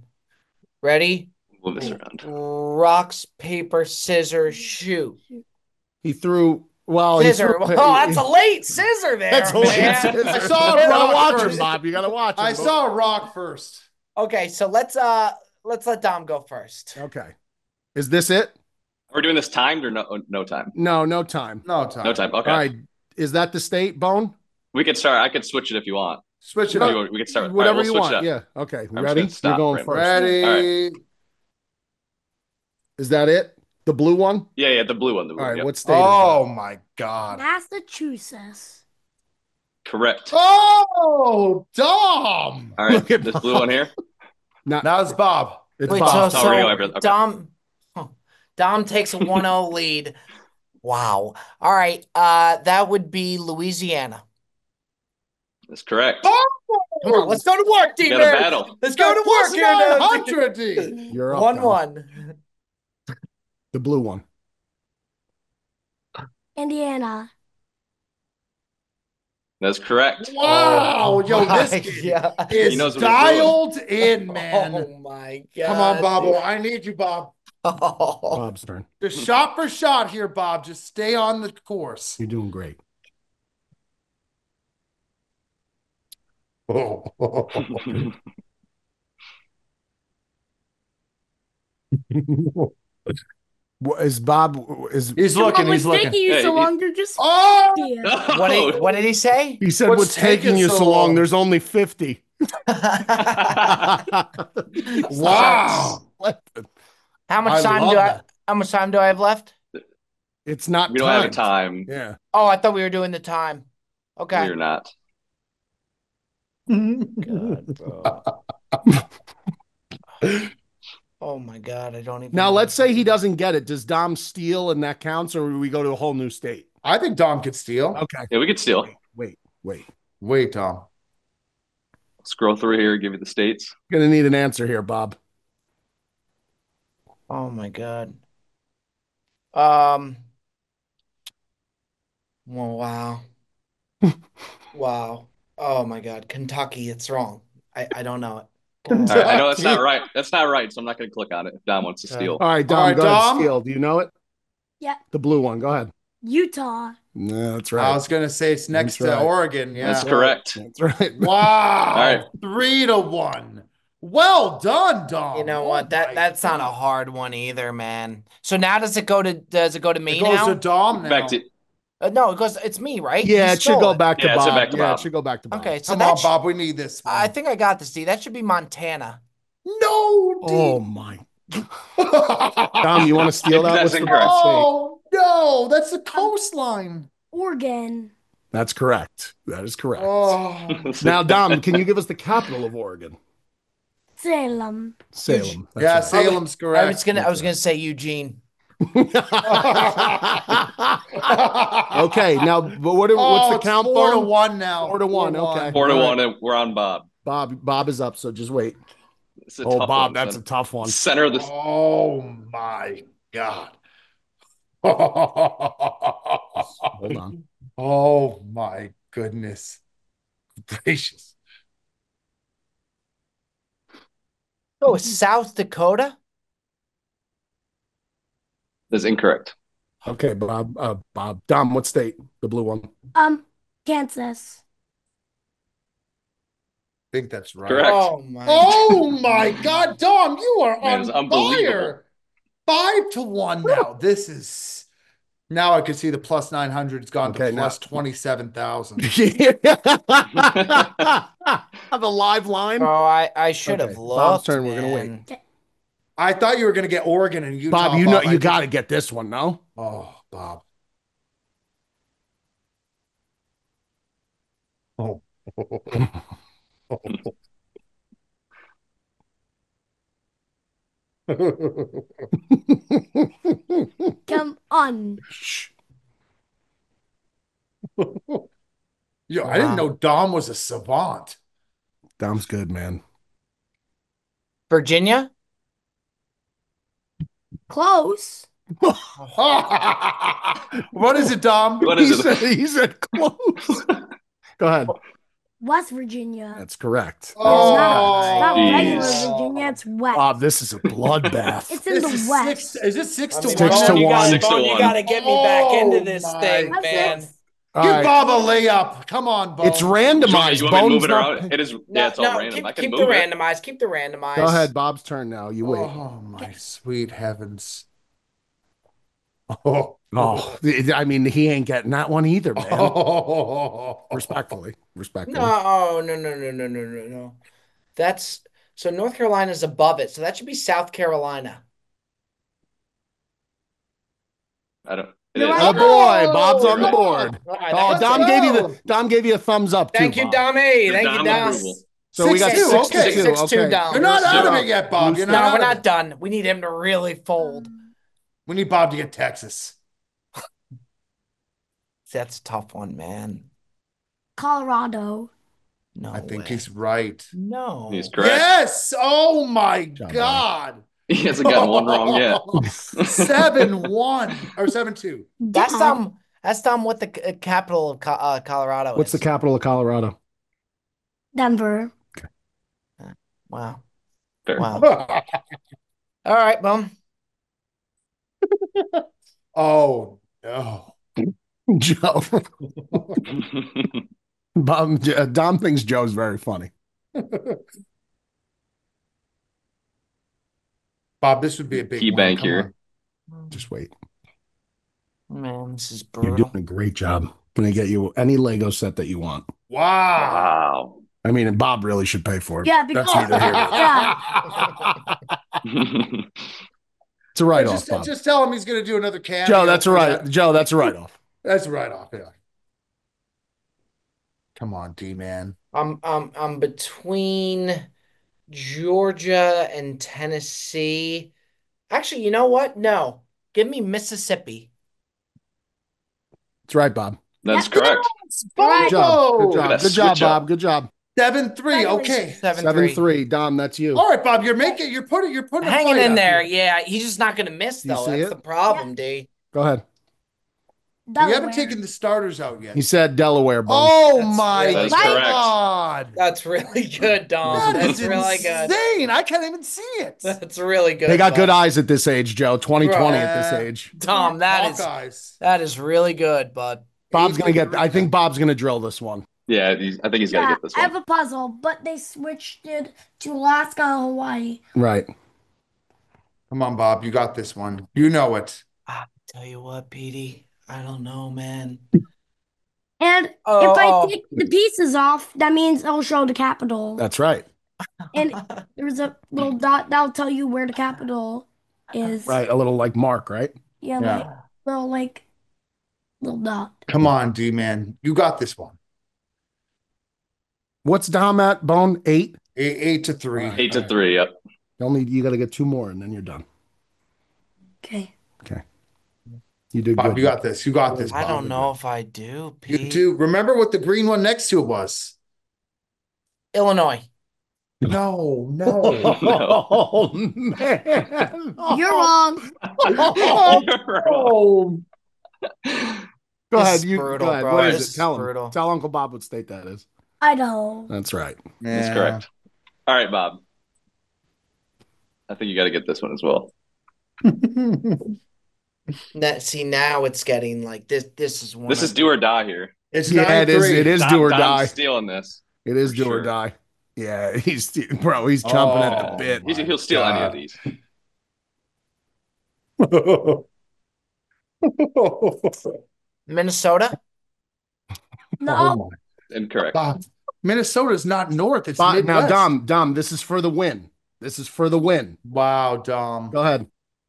Ready? Move this around. Rocks, paper, scissors, shoot. He threw. Well, he Scissor. threw- Oh, that's a late scissor there, That's a late man. scissor. I saw You a gotta rock watch him, first. Bob. You gotta watch him. I saw a rock first. Okay, so let's uh let's let Dom go first. Okay. Is this it? We're doing this timed or no? No time. No, no time. No time. No time. Okay. All right. Is that the state, Bone? We could start. I could switch it if you want. Switch it No, up. We could start. Whatever All right, you we'll want. switch it up. Yeah. Okay. I'm Ready? just gonna stop You're going right first. Ready. Is that it? The blue one? Yeah, yeah, the blue one. The blue All one. right. Yep. What state? is Oh my God. Massachusetts. Correct. Oh, Dom. All right, Look at this blue Bob. one here. that? Now it's Bob. It's Wait, Bob. so, Oh, we're so gonna go over- okay. Dom huh. Dom takes a one oh lead. Wow. All right. Uh that would be Louisiana. That's correct. Oh, Come on, let's go to work, We D got a man. battle. Let's go to plus work here. now. nine hundred, D. You're up, One Dom. one. The blue one. Indiana. That's correct. Wow, yo, this my kid God. He is knows what he's dialed in, man. Oh my God. Come on, Bobo. I need you, Bob. Oh. Bob's turn. Just shot for shot here, Bob. Just stay on the course. You're doing great. What is Bob? Is He's What looking. was He's looking. taking you Hey, so he- long? You're just Oh, yeah. What did, what did he say? he said What's what's, taking, taking you so so long? long? There's only fifty. wow. How much I time love do I that. how much time do I have left? It's not We don't have a timed. time. Yeah. Oh, I thought we were doing the time. Okay. We're not. God, bro. Oh my God, I don't even Now know. let's say he doesn't get it. Does Dom steal and that counts, or do we go to a whole new state? I think Dom could steal. Okay. Yeah, we could steal. Wait, wait. Wait, Dom. Scroll through here, give you the states. Gonna need an answer here, Bob. Oh my God. Um well, wow. Wow. Oh my God. Kentucky, it's wrong. I, I don't know it. All right, I know that's not right. That's not right, so I'm not going to click on it if Dom wants to steal. All right, Dom, All right, go Dom. ahead, steal. Do you know it? Yeah. The blue one. Go ahead. Utah. Yeah, that's I right. was gonna say it's next That's to right. Oregon. Yeah. That's correct. That's right. Wow. All right. Three to one. Well done, Dom. You know Oh what? That my that's not a God. hard one either, man. So now does it go to does it go to me It goes now? to Dom now. Back to Uh, no, it goes. It's me, right? Yeah, You it should stole go back to Yeah, it's Bob. back to yeah, Bob. it should go back to Bob. Okay, so Come that on, sh- Bob. We need this one. I think I got this, D. That should be Montana. No, Oh D. my. Dom, you want to steal that? That's What's the incorrect. state? Oh no, that's the coastline. Oregon. That's correct. That is correct. Oh. Now, Dom, can you give us the capital of Oregon? Salem. Salem. Yeah, That's right. Salem's I correct. was gonna I was gonna say Eugene. Okay, now, but what, are- what's Oh, the it's count? four to Bob? one now. Four to one, okay. Four to All right. one, and we're on Bob. Bob, Bob is up, so just wait. It's a Oh, tough Bob, one, that's son. a tough one. Center of the. Oh my God. Hold on. Oh my goodness gracious. Oh, it's South Dakota. That's incorrect. Okay, Bob. Uh, Bob. Dom, what state? The blue one. Um, Kansas. I think that's right. Correct. Oh my. Oh my God, Dom, you are Man, it's on unbelievable. fire. Five to one now. This is now I can see the plus nine hundred has gone Okay, to now- plus twenty-seven thousand. The live line. Oh, I I should have Okay, looked. Bob's turn, we're gonna wait. man. I thought you were gonna get Oregon and Utah. Bob, you know I you just- got to get this one, no? Oh, Bob. Oh. Come on. Shh. Yo, I didn't Wow. know Dom was a savant. Dom's good, man. Virginia. Close. What is it, Dom? What he is said, it? he said close. Go ahead. West Virginia. That's correct. Oh, It's not Jeez. regular Virginia, it's west. Bob, this is a bloodbath. It's in This the is west. six. Is it six I to mean, Six one? to you one. Gotta, Six to Bone, you one. gotta get me back into this Oh, thing, my man. Six. All Give right. Bob a layup. Come on, Bo. It's You want, randomized. you want me to move Bones it not- around? It is. No, Yeah, it's all no, random. keep, I can keep move the it. randomized. Keep the randomized. Go ahead. Bob's turn now. You wait. Oh my sweet heavens. Oh, Oh, I mean, he ain't getting that one either, man. oh. Respectfully. Respectfully. No, no, no, no, no, no, no, no. That's so North Carolina's above it, so that should be South Carolina. I don't. It You're is. Oh right. boy, Bob's on the Right. board. All right, Oh, thank Dom you. gave you the Dom gave you a thumbs up too. Thank you, Bob. Dom. Thank you, Dom Dom. approval. So we got Six two, six okay. to two. Six two, Okay. Dom. You're not Loose out of it it up. yet, Bob. Loose You're it No, not up. out we're of not it. done. We need him to really fold. We need Bob to get Texas. That's a tough one, man. Colorado. No I think way. he's right. No. He's correct. Yes. Oh my job, God. He hasn't gotten one wrong yet. Seven one or seven two. That's Dad. Dom. That's Dom. What the c- capital of Co- uh, Colorado What's the is? capital of Colorado? Denver. Wow. Fair. Wow. All right, Bum. Oh no. Joe. Bob, uh, Dom thinks Joe's very funny. Bob, this would be a big Key one. bank Come here. on. Just wait. Man, this is You're brutal. doing a great job. I'm gonna get you any Lego set that you want. Wow. Wow. I mean, and Bob really should pay for it. Yeah, because That's neither here nor there. yeah. It's a write off, just, Bob. just tell him he's going to do another cameo. Joe, that's a for right. that. Joe, that's a write off. That's a write off. Yeah. Come on, D man. I'm I'm I'm between Georgia and Tennessee. Actually, you know what? No. Give me Mississippi. That's right, Bob. That's Yeah. correct. Good job. Good Look at job. that Good job, switch up. Bob. Good job. Seven three. Okay. Seven, Seven three. three. Dom, that's you. All right, Bob. You're making. You're putting. You're putting. a Hanging fight in up there. here. Yeah, he's just not gonna miss You though. see That's it? the problem, D. Go ahead. Delaware. We haven't taken the starters out yet. He said Delaware. Bone. Oh That's my really God. That's really good, Dom. That That's is really good. insane. I can't even see it. That's really good. They got Dom. good eyes at this age, Joe. twenty twenty at this Uh, age. Dom, that is Hawkeyes. that is really good, bud. Bob's gonna get. eight to I three. think Bob's gonna drill this one. Yeah, he's, I think he's got to Yeah, get this I have one. a puzzle, but they switched it to Alaska and Hawaii. Right. Come on, Bob. You got this one. You know it. I tell you what, Petey, I don't know, man. And Oh, if I oh. take the pieces off, that means it'll show the capital. That's right. And there's a little dot that'll tell you where the capital is. Right. A little like Mark. Right. Yeah, Yeah. like little like little dot. Come on, D man. You got this one. What's Dom at? Bone eight. Eight, eight to three. Eight to three. Yep. You only you got to get two more, and then you're done. Okay. Okay. You did Bob, good. you got this. You got this. I Bob. don't know if I do, You Pete. do. Remember what the green one next to it was? Illinois. No, no. Oh man. You're wrong. Oh. Go This ahead. is You brutal, go ahead. bro. What is This it? is Tell him. brutal. Tell Uncle Bob what state that is. Idaho. That's right. That's Yeah. correct. All right, Bob. I think you got to get this one as well. That, see, now it's getting like this. This is one. This of is do or die here. It's Yeah, nine it is. three. It is Dom- do or Dom's die. stealing this. It is For do or sure. die. Yeah, he's bro. He's chomping at the Oh. bit. He's, my he'll steal any God. of these. Minnesota. No. Oh Incorrect. my. Minnesota's not north. It's Bob, now, Midwest. Dom, Dom, this is for the win. This is for the win. Wow, Dom. Go ahead,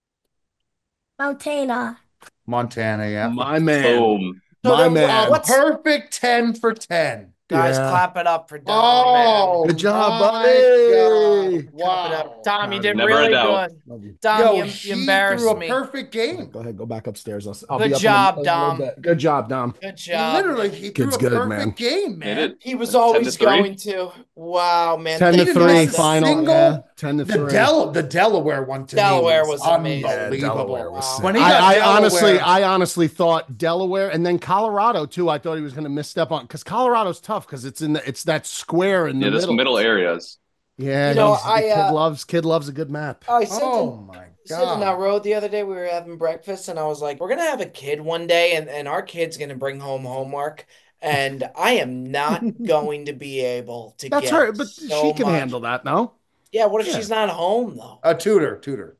Montana. Montana, yeah. my man. Boom. So My then, man. uh, what's Perfect ten for ten. guys? Yeah. Clap it up for Dom. Oh, man. Good job, my buddy. God. Clap it Wow. up. Dom, you did Never a really doubt. good. Love you. Dom, Yo, you, he you embarrassed threw a me. perfect game. Go ahead, go back upstairs. I'll, I'll Good be up job, in a, in a little Dom. bit. Good job, Dom. Good job. Literally, he threw Kid's a good, perfect man. game, Hit man. it. He was ten to always three. going to. Wow, man. Ten He to didn't three miss a final. single- Yeah, ten to The three. Del the Delaware one to Delaware me was amazing. Yeah, unbelievable. Delaware was Wow. sick. When he got I, I Delaware- honestly, I honestly thought Delaware and then Colorado too. I thought he was going to misstep on because Colorado's tough because it's in the it's that square in the Yeah, this middle. middle areas. Yeah, You know, he's- the I, kid uh, loves kid loves a good map. I said Oh to, my said on that God. road the other day, we were having breakfast, and I was like, we're going to have a kid one day, and, and our kid's going to bring home homework. And I am not going to be able to That's get her, but so she can much- handle that. No, Yeah, what if Yeah. she's not home, though? A tutor, tutor.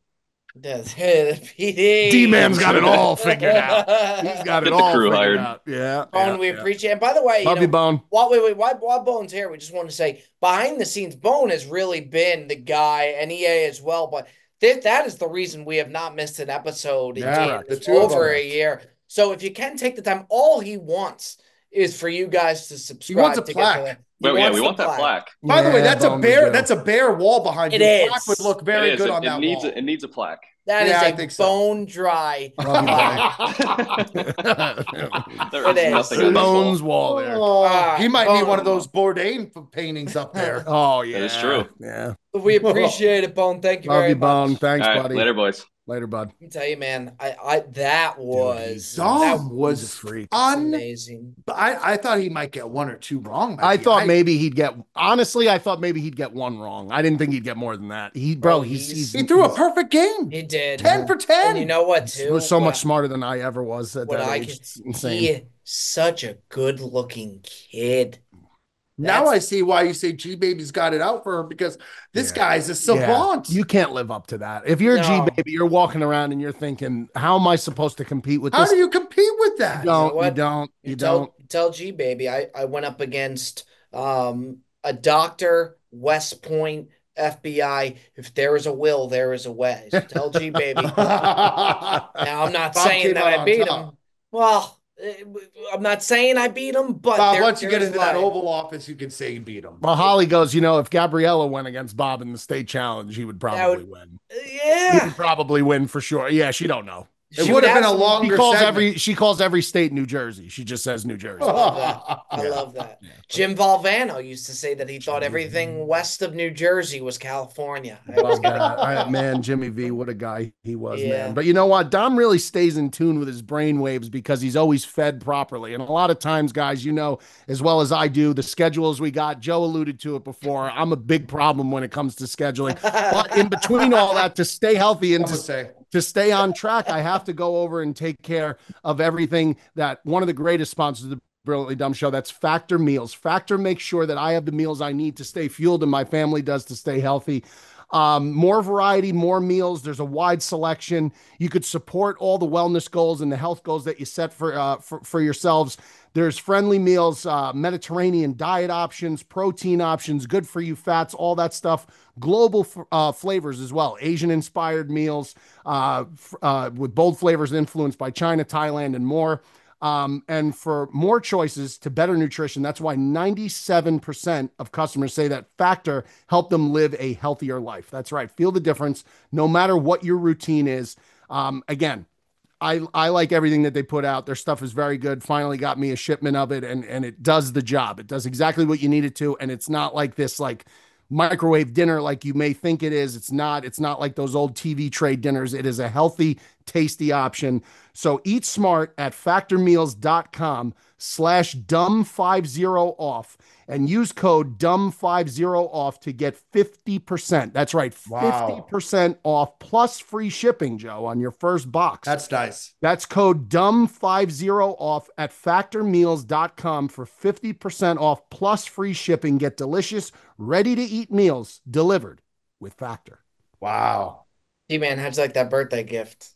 The P D. D-Man's got it all figured out. He's got it Get the all crew figured hired. out. Yeah, Bone, yeah, we yeah. appreciate it. And by the way, you Love know, you, Bone. while wait, wait, while, while Bone's here, we just want to say behind the scenes, Bone has really been the guy, and E A as well. But th- that is the reason we have not missed an episode Yeah, in the two of over them. a year. So if you can take the time, all he wants is for you guys to subscribe. wants a to plaque. Get to the, he Well, yeah, wants we the want that plaque. By the way, Yeah, that's a Bone, we bare do. that's a bare wall behind It you. is. The plaque would look very it is. good it, on it that needs wall. A, it needs a plaque. That is Yeah, I a think so. bone dry. Love you, plaque. Bone. There It is is. nothing on this Bones wall. wall there. Ah, He might need Bone. one of those Bourdain f- paintings up there. Oh yeah, is true. Yeah, We appreciate it, Bone. Thank you love very you, Bone. much. Thanks, All right, buddy. later, boys. Later, bud. Let me tell you, man, I, I that was Dom that was He's a freak. un. amazing. I, I thought he might get one or two wrong. I maybe. thought maybe he'd get. Honestly, I thought maybe he'd get one wrong. I didn't think he'd get more than that. He, bro, Oh, he's, he's- he's he threw a he's- perfect game. He did. Ten for ten. And you know what, He too? was so What- much smarter than I ever was at what that I age. can- It's insane. He is such a good-looking kid. Now That's- I see why you say G Baby's got it out for her because this Yeah. guy's a Yeah. savant. You can't live up to that. If you're a No. G baby, you're walking around and you're thinking, "How am I supposed to compete with How this?" do you compete with that? You don't. You know You what? don't. You tell, don't. Tell G baby, I, I went up against um a doctor, West Point, F B I. If there is a will, there is a way. So tell G baby. Now I'm not Bob saying came that out I on beat top. him. Well, eh, I'm not saying I beat him, but Bob, there- once you get there's into that line. Oval Office, you can say you beat him. Well, Holly goes, you know, if Gabriella went against Bob in the state challenge, he would probably would- win. He Yeah. would probably win for sure. Yeah, she don't know. It She would have been a ask him- She longer calls segment. every she calls every state New Jersey. She just says New Jersey. I love that. I Yeah. love that. Jim Valvano used to say that he thought everything west of New Jersey was California. I always Love gotta- that. I- man, Jimmy V, what a guy he was, Yeah. man. But you know what? Dom really stays in tune with his brain waves because he's always fed properly. And a lot of times, guys, you know, as well as I do, the schedules we got, Joe alluded to it before. I'm a big problem when it comes to scheduling. But in between all that, to stay healthy and I to would say. to stay on track, I have to go over and take care of everything that one of the greatest sponsors of the Brilliantly Dumb Show, that's Factor Meals. Factor makes sure that I have the meals I need to stay fueled and my family does to stay healthy. Um, more variety, more meals. There's a wide selection. You could support all the wellness goals and the health goals that you set for uh, for, for yourselves. There's friendly meals, uh, Mediterranean diet options, protein options, good for you fats, all that stuff. Global uh, flavors as well, Asian inspired meals uh, uh, with bold flavors influenced by China, Thailand, and more. Um, and for more choices to better nutrition, that's why ninety-seven percent of customers say that Factor helped them live a healthier life. That's right. Feel the difference no matter what your routine is. Um, again, I, I like everything that they put out. Their stuff is very good. Finally got me a shipment of it, and, and it does the job. It does exactly what you need it to. And it's not like this, like, microwave dinner like you may think it is. It's not. It's not like those old T V tray dinners. It is a healthy, tasty option. So eat smart at factormeals.com slash dumb50 off and use code dumb50 off to get fifty percent. That's right. Wow. fifty percent off plus free shipping, Joe, on your first box. That's nice. That's code dumb50 off at factormeals dot com for fifty percent off plus free shipping. Get delicious, ready to eat meals delivered with Factor. Wow. D-Man, how'd you like that birthday gift?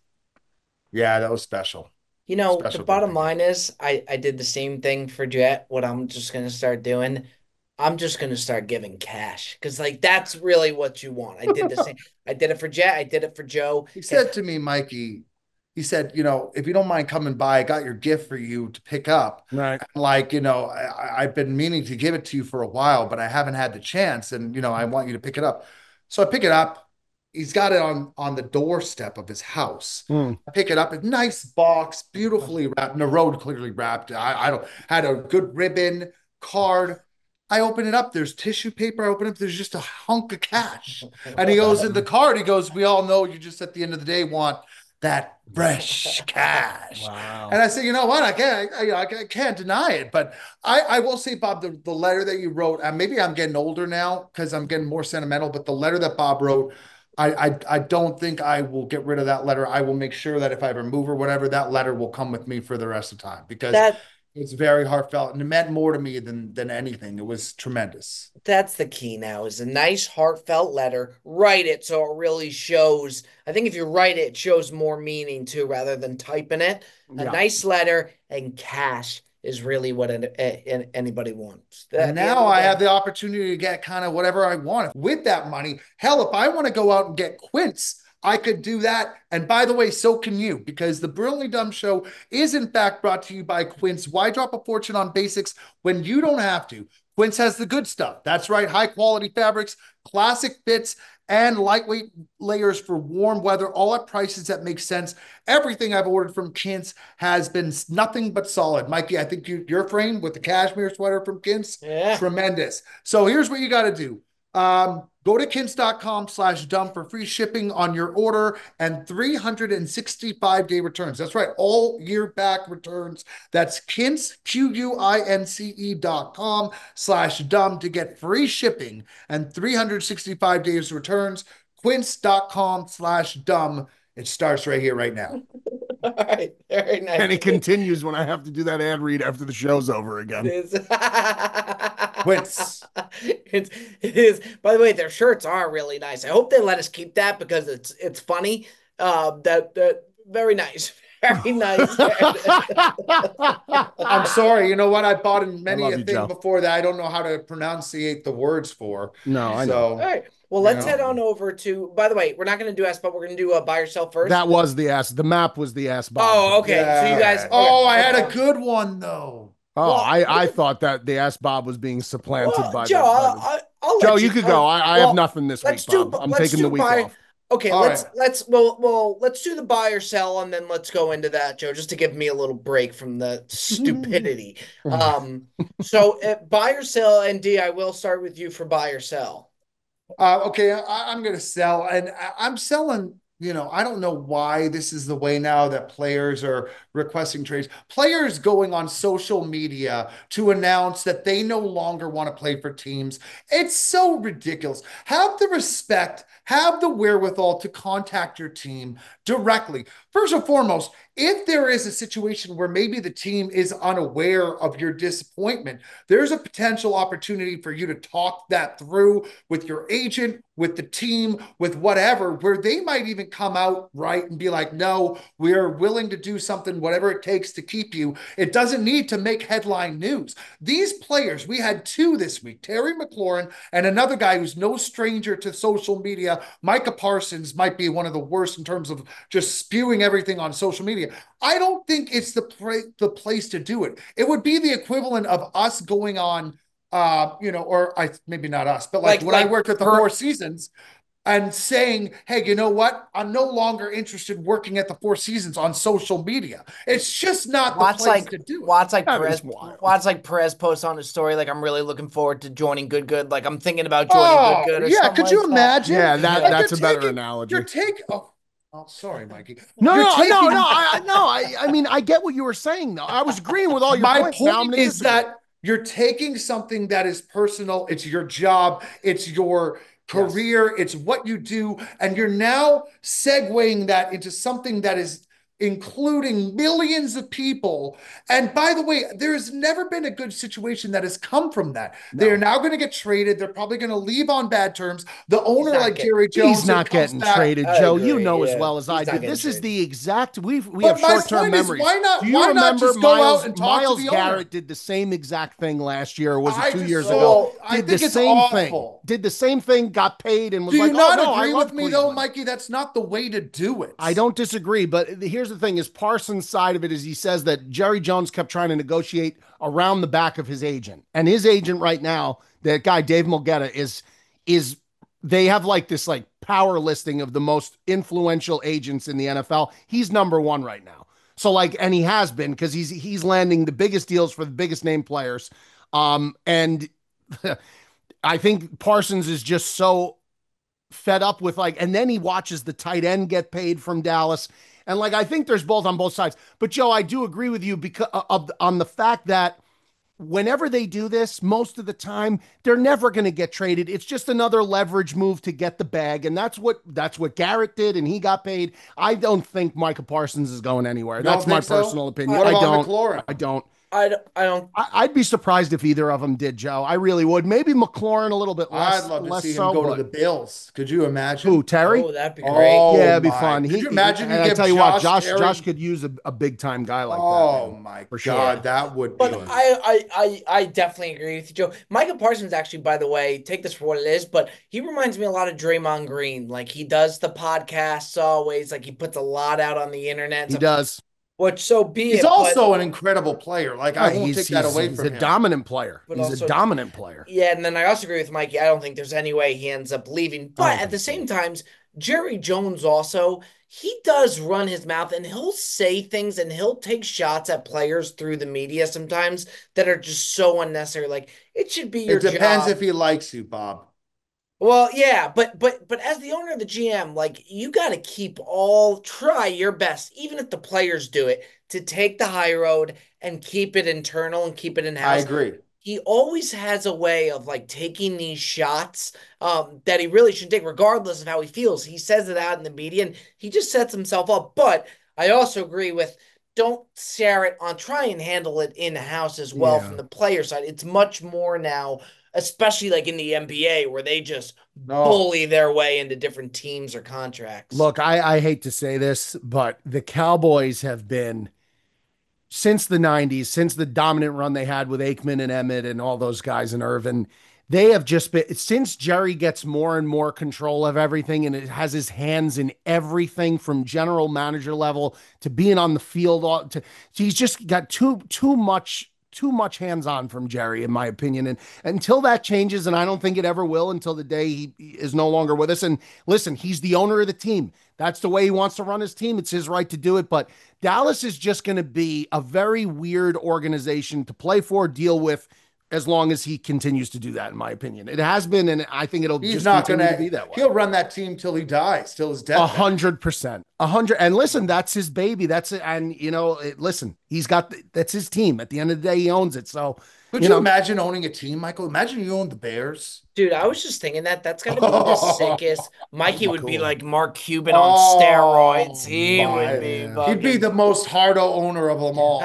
Yeah, that was special. You know, Special the bottom birthday line is I, I did the same thing for Jet. What I'm just going to start doing, I'm just going to start giving cash because, like, that's really what you want. I did the same. I did it for Jet. I did it for Joe. He said to me, Mikey, he said, you know, if you don't mind coming by, I got your gift for you to pick up. Right. Like, you know, I, I've been meaning to give it to you for a while, but I haven't had the chance. And, you know, I want you to pick it up. So I pick it up. He's got it on, on the doorstep of his house. Mm. I pick it up. A nice box, beautifully wrapped. And the road clearly wrapped. I, I don't had a good ribbon, card. I open it up. There's tissue paper. I open it up. There's just a hunk of cash. And he goes in the card. He goes, we all know you just at the end of the day want that fresh cash. Wow. And I said, you know what? I can't, I, I, I can't deny it. But I, I will say, Bob, the, the letter that you wrote, and maybe I'm getting older now because I'm getting more sentimental, but the letter that Bob wrote, I, I, I don't think I will get rid of that letter. I will make sure that if I ever move or whatever, that letter will come with me for the rest of the time because That it's very heartfelt and it meant more to me than, than anything. It was tremendous. that's the key now is a nice heartfelt letter. Write it so it really shows. I think if you write it, it shows more meaning too rather than typing it. A Yeah. nice letter and cash is really what an, a, anybody wants. At And the end now of the I day- have the opportunity to get kind of whatever I want with that money. Hell, if I want to go out and get Quince, I could do that. And by the way, so can you, because the Brilliantly Dumb Show is in fact brought to you by Quince. Why drop a fortune on basics when you don't have to? Quince has the good stuff. That's right. High quality fabrics, classic fits, and lightweight layers for warm weather, all at prices that make sense. Everything I've ordered from Quince has been nothing but solid. Mikey, I think you, your frame with the cashmere sweater from Quince, Yeah. tremendous. So here's what you got to do. Um, go to quince.com slash dumb for free shipping on your order and three hundred sixty-five day returns. That's right. All year back returns. That's Quince, Q U I N C E dot com slash dumb to get free shipping and three hundred sixty-five days returns. Quince.com slash dumb. It starts right here, right now. All right. Very nice. And it continues when I have to do that ad read after the show's over again. It is. Quince. It's, it is. By the way, their shirts are really nice. I hope they let us keep that because it's it's funny. Uh, that that very nice, very nice. I'm sorry. You know what? I bought in many love a you, thing Joe. before that I don't know how to pronunciate the words for. No, I know. So All right. Well, let's Yeah. head on over to. By the way, we're not going to do Ask Bob. We're going to do a buy yourself first. That was the ass. The map was the ass bomb. Oh, okay. So you guys. Oh, I had okay. a good one though. Oh, Well, I, I thought that the ass Bob was being supplanted Well, by Joe, the. by I'll, the- I'll, I'll Joe, let you could go. I, I well, have nothing this week, let's do- Bob. I'm let's taking the do week buy- off. Okay, All let's right. let's well well let's do the buy or sell and then let's go into that, Joe, just to give me a little break from the stupidity. Um, so uh, buy or sell, and D, I will start with you for buy or sell. Uh, okay, I, I'm going to sell, and I, I'm selling. You know, I don't know why this is the way now that players are requesting trades. Players going on social media to announce that they no longer want to play for teams. It's so ridiculous. Have the respect, have the wherewithal to contact your team directly. First and foremost, if there is a situation where maybe the team is unaware of your disappointment, there's a potential opportunity for you to talk that through with your agent, with the team, with whatever, where they might even come out right and be like, no, we're willing to do something, whatever it takes to keep you. It doesn't need to make headline news. These players, we had two this week, Terry McLaurin and another guy who's no stranger to social media. Micah Parsons might be one of the worst in terms of just spewing everything on social media. I don't think it's the, pra- the place to do it. It would be the equivalent of us going on uh, you know, or I maybe not us, but like, like when like I worked at the per- Four Seasons and saying, hey, you know what? I'm no longer interested in working at the Four Seasons on social media. It's just not the Watts place like, to do it. Watts like Perez, Watts like Perez posts on his story, like, I'm really looking forward to joining Good Good. Like, I'm thinking about joining oh, Good Good or yeah, something could like you that. imagine? Yeah, that, like that's a taking, better analogy. You're taking, oh, oh, sorry, Mikey. No, you're no, taking, no, no, I, no, I, I mean, I get what you were saying, though. I was agreeing with all your my points. point Now I'm is disagree. that you're taking something that is personal. It's your job. It's your career. Yes. It's what you do. And you're now segueing that into something that is including millions of people. And by the way, there's never been a good situation that has come from that. No. They are now going to get traded. They're probably going to leave on bad terms. The owner, like get, Jerry Jones, he's not getting back, traded, Joe. You know yeah. as well as he's I do. This is the exact. We've we but have short-term memories. Is, why not? Do you why remember not just Miles, go out and talk Miles to the Garrett owner? did the same exact thing last year, or was it I two just, years so, ago? I did think the it's same awful. thing. Did the same thing. Got paid and was do like, you not oh, no, agree I with love me Cleveland. though, Mikey? That's not the way to do it. I don't disagree, but here's the thing: is Parsons' side of it is he says that Jerry Jones kept trying to negotiate around the back of his agent, and his agent right now, that guy Dave Mulgeta, is is they have like this like power listing of the most influential agents in the N F L. He's number one right now. So like, and he has been because he's he's landing the biggest deals for the biggest name players. Um, and I think Parsons is just so fed up with like, and then he watches the tight end get paid from Dallas. And like, I think there's both on both sides. But Joe, I do agree with you because of on the fact that whenever they do this, most of the time they're never going to get traded. It's just another leverage move to get the bag, and that's what that's what Garrett did, and he got paid. I don't think Micah Parsons is going anywhere. That's my so? personal opinion. What I about don't. McLaurin? I don't. I, I don't. I, I'd be surprised if either of them did, Joe. I really would. Maybe McLaurin a little bit less. I'd love to less see him so, go but... to the Bills. Could you imagine? Who, Terry? Oh, that'd be great. Oh, yeah, it'd be my. fun. Could he, you imagine? And you I tell you Josh, what, Josh, Terry... Josh could use a, a big time guy like oh, that. Oh my for God, sure. that would. But be I, I, I, I definitely agree with you, Joe. Micah Parsons, actually, by the way, take this for what it is, but he reminds me a lot of Draymond Green. Like he does the podcasts always. Like he puts a lot out on the internet. He does. Which so be he's it. also but, an incredible player. Like oh, I won't take that away he's from him. He's a dominant player. But he's also, a dominant player. Yeah, and then I also agree with Mikey. I don't think there's any way he ends up leaving. But at the same so. time, Jerry Jones also, he does run his mouth and he'll say things and he'll take shots at players through the media sometimes that are just so unnecessary. Like it should be your It depends job. if he likes you, Bob. Well, yeah, but but but as the owner of the G M, like you got to keep all try your best, even if the players do it, to take the high road and keep it internal and keep it in house. I agree. He always has a way of like taking these shots um, that he really should take, regardless of how he feels. He says it out in the media, and he just sets himself up. But I also agree with don't share it on. Try and handle it in house as well yeah. from the player side. It's much more now. Especially like in the N B A where they just no. bully their way into different teams or contracts. Look, I, I hate to say this, but the Cowboys have been, since the nineties, since the dominant run they had with Aikman and Emmett and all those guys in Irvin, they have just been, since Jerry gets more and more control of everything and it has his hands in everything from general manager level to being on the field, to, he's just got too, too much too much hands-on from Jerry, in my opinion. And until that changes, and I don't think it ever will until the day he is no longer with us. And listen, he's the owner of the team. That's the way he wants to run his team. It's his right to do it. But Dallas is just going to be a very weird organization to play for, deal with, as long as he continues to do that, in my opinion. It has been, and I think it'll He's just not continue gonna, to be that way. He'll run that team till he dies, till his death. A hundred percent, a hundred. And listen, that's his baby. That's it. And you know, it, listen, he's got that's his team. At the end of the day, he owns it. So, could you, you, know, imagine owning a team, Michael? Imagine you owned the Bears. Dude, I was just thinking that that's gotta be the sickest. Mikey would be cool. like Mark Cuban Oh, on steroids. He my- would be. yeah. He'd be the most hardo owner of them all.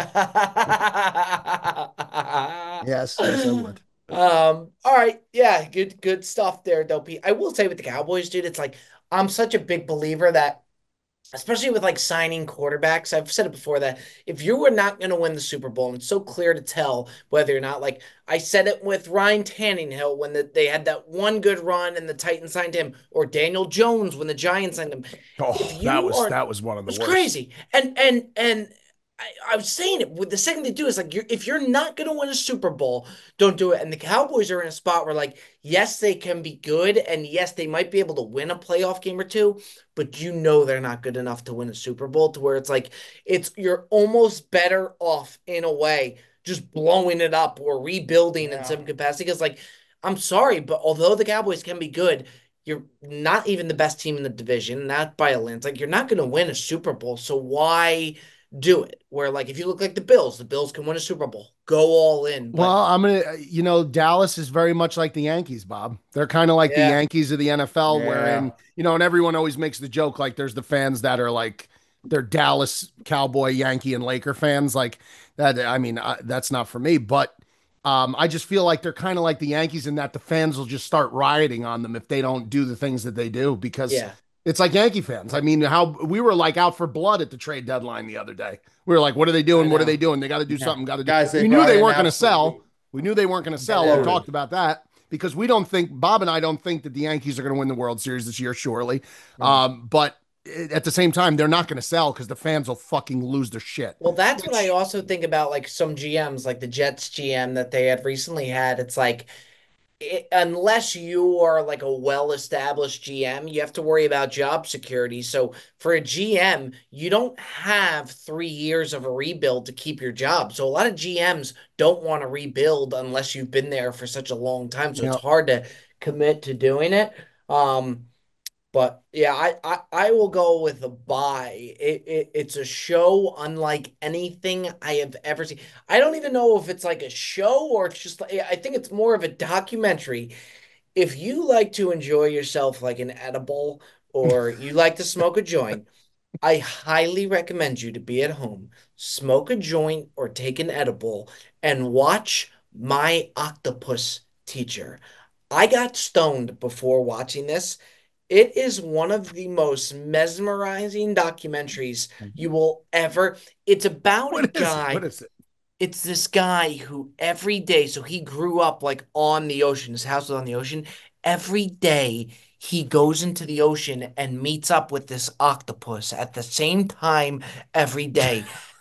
yes, yes, I would. Um, all right, yeah, good good stuff there, Dopey. I will say with the Cowboys, dude, it's like I'm such a big believer that, especially with like signing quarterbacks, I've said it before that if you were not going to win the Super Bowl, and it's so clear to tell whether or not, like I said it with Ryan Tannehill when the, they had that one good run and the Titans signed him, or Daniel Jones when the Giants signed him. Oh, If you that was are- that was one of the It was worst. crazy. And and and I, I was saying it with the second they do is like you're, if you're not going to win a Super Bowl, don't do it. And the Cowboys are in a spot where like yes they can be good and yes they might be able to win a playoff game or two, but you know they're not good enough to win a Super Bowl to where it's like it's you're almost better off in a way just blowing it up or rebuilding Yeah. in some capacity because like I'm sorry, but although the Cowboys can be good. You're not even the best team in the division, not by a lens. Like you're not going to win a Super Bowl, so why do it? Where like if you look like the Bills, the Bills can win a Super Bowl. Go all in. But, Well, I'm gonna, you know, Dallas is very much like the Yankees, Bob. They're kind of like Yeah. the Yankees of the N F L, Yeah. wherein you know, and everyone always makes the joke like there's the fans that are like they're Dallas Cowboy, Yankee, and Laker fans. Like that. I mean, I, that's not for me, but um, I just feel like they're kind of like the Yankees in that the fans will just start rioting on them if they don't do the things that they do because yeah. it's like Yankee fans. I mean, how we were like out for blood at the trade deadline the other day. We were like, what are they doing? I What are know. they doing? They got to do Yeah. something. Got to do. Guys, they we knew brought they in weren't going to sell. absolutely- We knew they weren't going to sell. Yeah. We talked about that because we don't think Bob and I don't think that the Yankees are going to win the World Series this year, surely. Um, but at the same time, they're not going to sell because the fans will fucking lose their shit. Well, that's what I also think about like some G Ms, like the Jets G M that they had recently had. It's like it, unless you are like a well-established G M, you have to worry about job security. So for a G M, you don't have three years of a rebuild to keep your job. So a lot of G Ms don't want to rebuild unless you've been there for such a long time. So Yeah. it's hard to commit to doing it. Um, But yeah, I, I, I will go with a buy. It, it it's a show unlike anything I have ever seen. I don't even know if it's like a show or it's just I think it's more of a documentary. If you like to enjoy yourself like an edible or you like to smoke a joint, I highly recommend you to be at home, smoke a joint or take an edible and watch My Octopus Teacher. I got stoned before watching this. It is one of the most mesmerizing documentaries you will ever. It's about a What is guy. it? What is it? It's this guy who every day, so he grew up like on the ocean. His house was on the ocean. Every day he goes into the ocean and meets up with this octopus at the same time every day.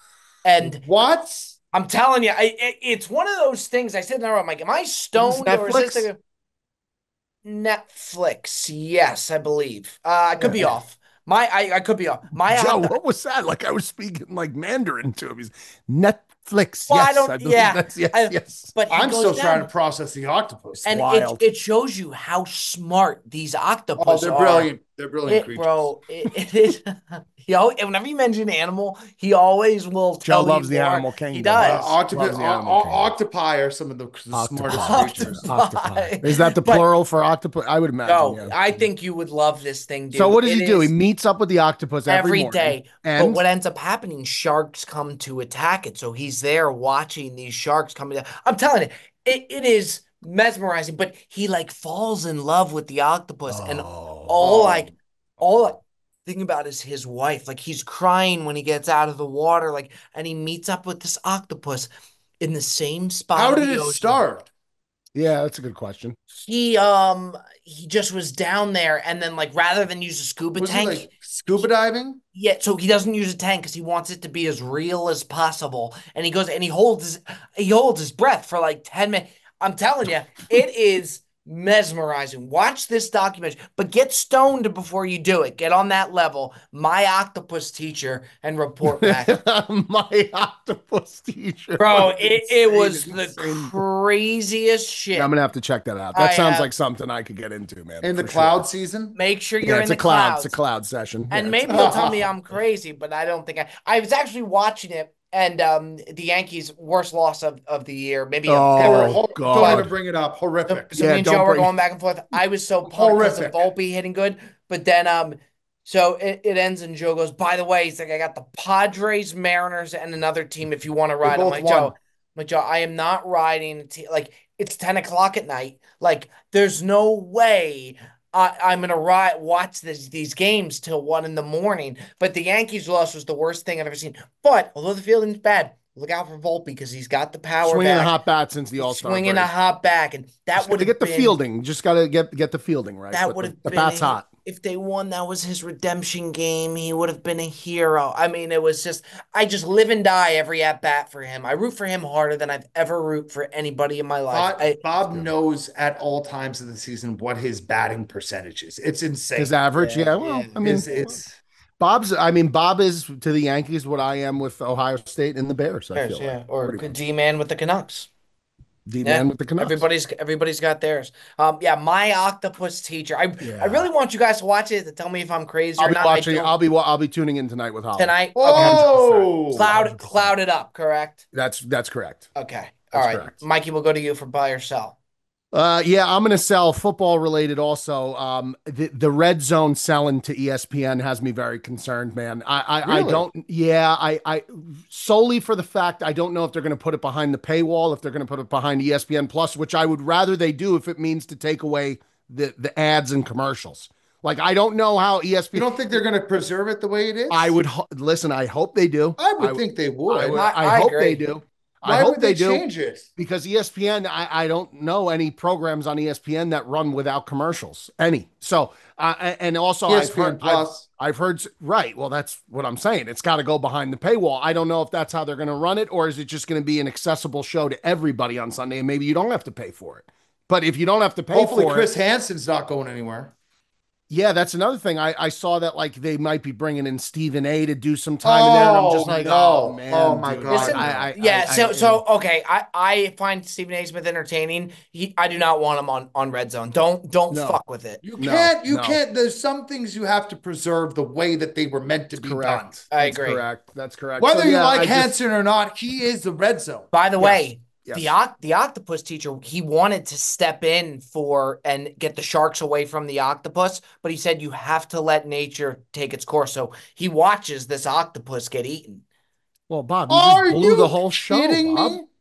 And What? I'm telling you, I, it, it's one of those things. I said, "No, I'm like, am I stoned or is this Netflix? like a Netflix?" Yes, I believe. Uh, I could be off. My, I, I could be off. My, Joe, octo- what was that? Like I was speaking like Mandarin to him. He's Netflix. Well, I yes, don't- believe yeah, that's yes, I- yes. but he I'm goes still down, trying to process the octopus. and it, wild. it shows you how smart these octopus Oh, they're are. brilliant. They're brilliant It, creatures. bro, it, it is. He always, whenever you mention animal, he always will Joe tell loves you the more. animal He kingdom. does. Uh, octopi- Loves the o- animal o- kingdom. octopi are some of the, the Octopi. smartest creatures. Octopi. Is that the But- plural for octopus? I would imagine. No, yeah. I think you would love this thing, dude. So what does It he do? He is meets up with the octopus every, every morning, day. But And what ends up happening, sharks come to attack it. So he's there watching these sharks coming down. I'm telling you, it, it is mesmerizing. But he like falls in love with the octopus, and Oh. all like all I think about is his wife. Like he's crying when he gets out of the water, like, and he meets up with this octopus in the same spot. How of did the it ocean. start? Yeah, that's a good question. He um he just was down there, and then like rather than use a scuba Was he tank, like Scuba diving? Yeah, so he doesn't use a tank because he wants it to be as real as possible. And he goes and he holds his he holds his breath for like ten minutes. I'm telling you, it is mesmerizing. Watch this documentary, but get stoned before you do it. Get on that level. My octopus teacher and report back. My octopus teacher. Bro, it, it Insane, was the insane. craziest shit. Yeah, I'm gonna have to check that out. That I, sounds uh, like something I could get into, man. In the for cloud sure. season? Make sure you're Yeah, in it's the a cloud. clouds. It's a cloud session. And Yeah, maybe it's- you'll tell me I'm crazy, but I don't think I. I was actually watching it, and um, the Yankees' worst loss of, of the year, maybe Oh, ever. Hor- God. Don't even bring it up. Horrific. So Yeah, me and don't Joe were bring- going back and forth. I was so pumped because of Horrific. Volpe hitting good, but then um, so it, it ends and Joe goes, by the way, he's like, I got the Padres, Mariners, and another team if you want to ride. I'm both like, won. Joe, I'm like, Joe, I am not riding a team. Like, it's ten o'clock at night. Like, there's no way I, I'm gonna ride watch this these games till one in the morning. But the Yankees loss was the worst thing I've ever seen. But although the fielding's bad, look out for Volpe because he's got the power swinging back. a hot bat since the All Star. swinging a hot back, and that Just would gotta have get the been, fielding. Just gotta get get the fielding right. That But would the, have the been bat's a- hot. If they won, that was his redemption game. He would have been a hero. I mean, it was just I just live and die every at bat for him. I root for him harder than I've ever root for anybody in my life. Bob, I, Bob knows at all times of the season what his batting percentage is. It's insane. His average, yeah. Yeah, well, yeah. I mean, it's, it's Bob's. I mean, Bob is to the Yankees what I am with Ohio State and the Bears. I Bears, feel yeah, like. or Pretty much. D man with the Canucks. D Yeah, man with the Canucks. Everybody's everybody's got theirs. Um, yeah, my octopus teacher. I Yeah. I really want you guys to watch it to tell me if I'm crazy I'll or be not. watching. I don't- I'll be. wa- I'll be tuning in tonight with Holly. tonight. Okay. oh, Cloud cloud it up. Correct. That's that's correct. Okay. All That's right, correct. Mikey. We'll go to you for buy or sell. Uh, yeah, I'm gonna sell football related also. Um, the, the red zone selling to E S P N has me very concerned, man. I I, I Really? don't. Yeah, I I solely for the fact I don't know if they're gonna put it behind the paywall, if they're gonna put it behind E S P N Plus, which I would rather they do if it means to take away the the ads and commercials. Like I don't know how E S P you N. don't think they're going to preserve it the way it is? I would ho- listen. I hope they do. I would I- think they would. I, would- I- I I hope agree. they do. Why I hope would they, they do. change it? Because E S P N, I, I don't know any programs on E S P N that run without commercials. Any. So, uh, and also E I've S P N heard, I've, Plus. I've heard, s- right. Well, that's what I'm saying. It's got to go behind the paywall. I don't know if that's how they're going to run it, or is it just going to be an accessible show to everybody on Sunday, and maybe you don't have to pay for it. But if you don't have to pay Hopefully, for Chris it, Hansen's not going anywhere. yeah, that's another thing. I, I saw that like they might be bringing in Stephen A to do some time in there, and I'm just Oh, like, no. oh man, Oh, my dude. God. Listen, I, I, yeah, I- so I- so okay, I I find Stephen A. Smith entertaining. He, I do not want him on on Red Zone. Don't don't No. fuck with it. You No, can't. You no. can't. There's some things you have to preserve the way that they were meant to be done. correct. I That's agree. Correct. That's correct. Whether So, you yeah, like I just- Hansen or not, he is the red zone. By the Yes. way, Yes. the oct- the octopus teacher, he wanted to step in for and get the sharks away from the octopus, but he said you have to let nature take its course. So he watches this octopus get eaten. Well, Bob, you Are just blew you the whole show. kidding Bob. me?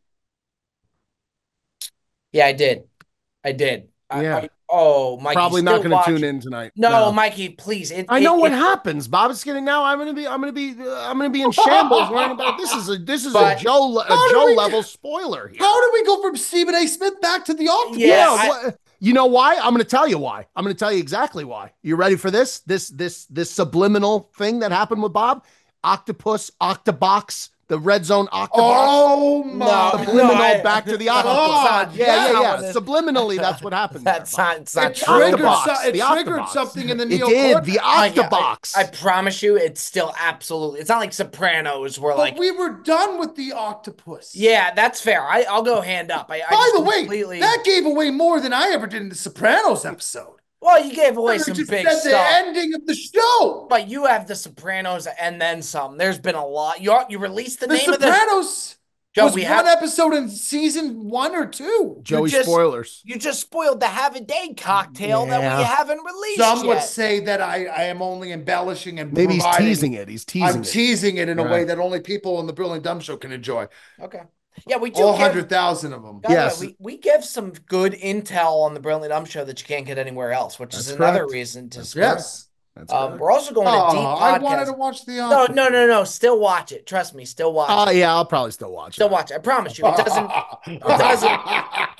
Yeah, I did. I did. I- Yeah. I- oh, Mikey, Probably not still going to watch- tune in tonight. No, Mikey, please. It, I it- know what it- happens, Bob. It's getting now. I'm gonna be. I'm gonna be. Uh, I'm gonna be in shambles. worrying about this is a. This is But a Joe. le- how A do Joe we- level spoiler here. How do we go from Stephen A. Smith back to the octopus? Yeah, I- what- you know why? I'm gonna tell you why. I'm gonna tell you exactly why. You ready for this? This this this subliminal thing that happened with Bob? Octopus, Octobox, the red zone Octobox. Oh my! No, Subliminal I- back to the Oh, octopus. God, yeah, yeah. yeah, yeah. Subliminally, that's what happened. there, That's Bob. not. It's not It true. triggered, Octobox, so, it the triggered Octobox. something in the It neocortex. did. The I- I- Octobox. I, promise you, it's still absolutely. It's not like Sopranos, where But like, we were done with the octopus. yeah, that's fair. I, I'll go hand up. I, I By just the way, completely, that gave away more than I ever did in the Sopranos episode. well, you gave away You some just big said stuff, the ending of the show. but you have the Sopranos and then some. There's been a lot. You you released the, The name of the. Sopranos Joe, was we one have. episode in season one or two. Joey just- spoilers. You just spoiled the Have a Day cocktail that Yeah. we haven't released Some would yet. say that I, I am only embellishing and Maybe he's providing. teasing it. He's teasing I'm it. teasing it in a way Right. that only people on the Brilliant Dumb Show can enjoy. Okay. Yeah, we do. All give- hundred thousand of them. By the way, Yes. we, we give some good intel on the Brilliantly Dumb Show that you can't get anywhere else, which is That's another correct. reason to Yes. That's Um, correct. we're also going to Oh, deep I podcast. wanted to watch the. No, no, no, no. Still watch it. Trust me. Still watch Oh it. yeah, I'll probably still watch. Still it. watch it. I promise you. It doesn't. It doesn't.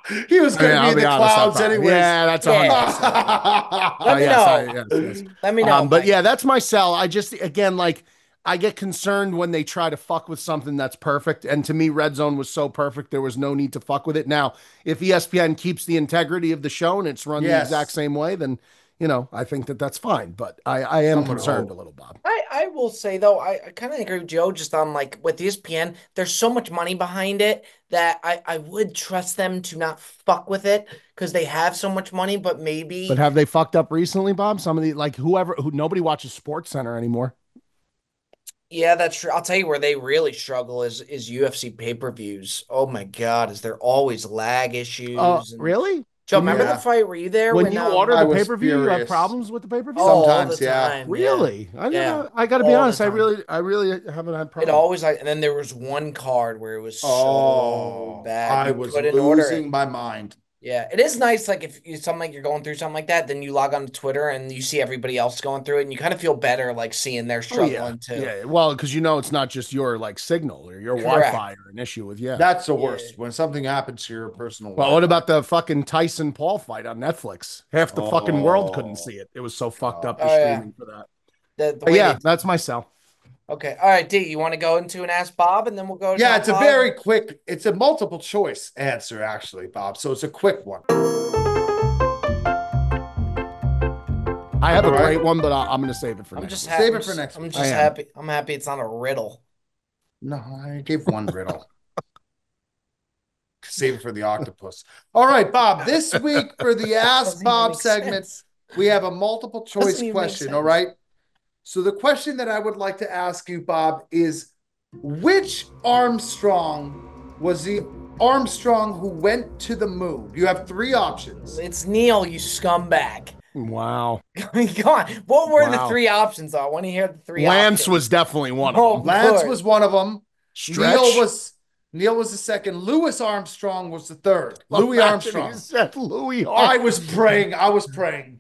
he was going to Yeah, I'll be in be the honest, clouds I- anyways. Yeah, that's a hundred percent. Yeah. Uh, Let me yes, know. I- yes, yes. Let me know. Um, but Mike. yeah, that's my sell. I just again like I get concerned when they try to fuck with something that's perfect. And to me, Red Zone was so perfect, there was no need to fuck with it. Now, if E S P N keeps the integrity of the show and it's run the Yes. exact same way, then you know I think that that's fine. But I, I am Some would concerned hope. a little, Bob. I, I will say though, I, I kind of agree with Joe just on like with E S P N, there's so much money behind it that I, I would trust them to not fuck with it because they have so much money, but maybe But have they fucked up recently, Bob? Some of the like whoever who nobody watches Sports Center anymore. yeah, that's true. I'll tell you where they really struggle is is U F C pay-per-views. Oh my God, is there always lag issues? Oh, and... really? Joe, remember Yeah. the fight? Were you there When when, you um, order I the was pay per view, you have furious. problems with the pay per view. oh, all Sometimes, the yeah. time, Really? I Yeah. never. I got to be All the honest. I time. really, I really haven't had It problems. always like, and then there was one card where it was so Oh, bad I you was couldn't order it. losing my mind. Yeah, it is nice. Like if you something like you're going through something like that, then you log on to Twitter and you see everybody else going through it, and you kind of feel better, like seeing they're Oh, struggling yeah. too. Yeah. Well, because you know it's not just your like signal or your Correct. Wi-Fi or an issue with yeah. That's the Yeah. worst when something happens to your personal well, what Wi-Fi. about the fucking Tyson Paul fight on Netflix? Half the fucking world couldn't Oh, see it. It was so fucked up the Oh, yeah. streaming for that. The, the But way yeah, they- that's my sell. okay. All right, D, you want to go into and ask Bob, and then we'll go. To Yeah, top it's a five? very quick, it's a multiple choice answer, actually, Bob. So it's a quick one. I have a All right. great one, but I, I'm going to save it for I'm next just week. happy. Save it for next I'm week. just I am. happy. I'm happy it's not a riddle. No, I gave one riddle. Save it for the octopus. All right, Bob. This week for the Ask Doesn't even Bob make segment, sense. we have a multiple choice Doesn't even make question. All sense. right. So the question that I would like to ask you, Bob, is which Armstrong was the Armstrong who went to the moon? You have three options. It's Neil, you scumbag. Wow. Come on. What were the Wow. three options? Though? I want to hear the three. Lance options. was definitely one Oh, of them. Lance course. was one of them. Stretch. Neil was Neil was the second. Louis Armstrong was the third. Louis Imagine Armstrong. he said Louis I Armstrong. was praying. I was praying.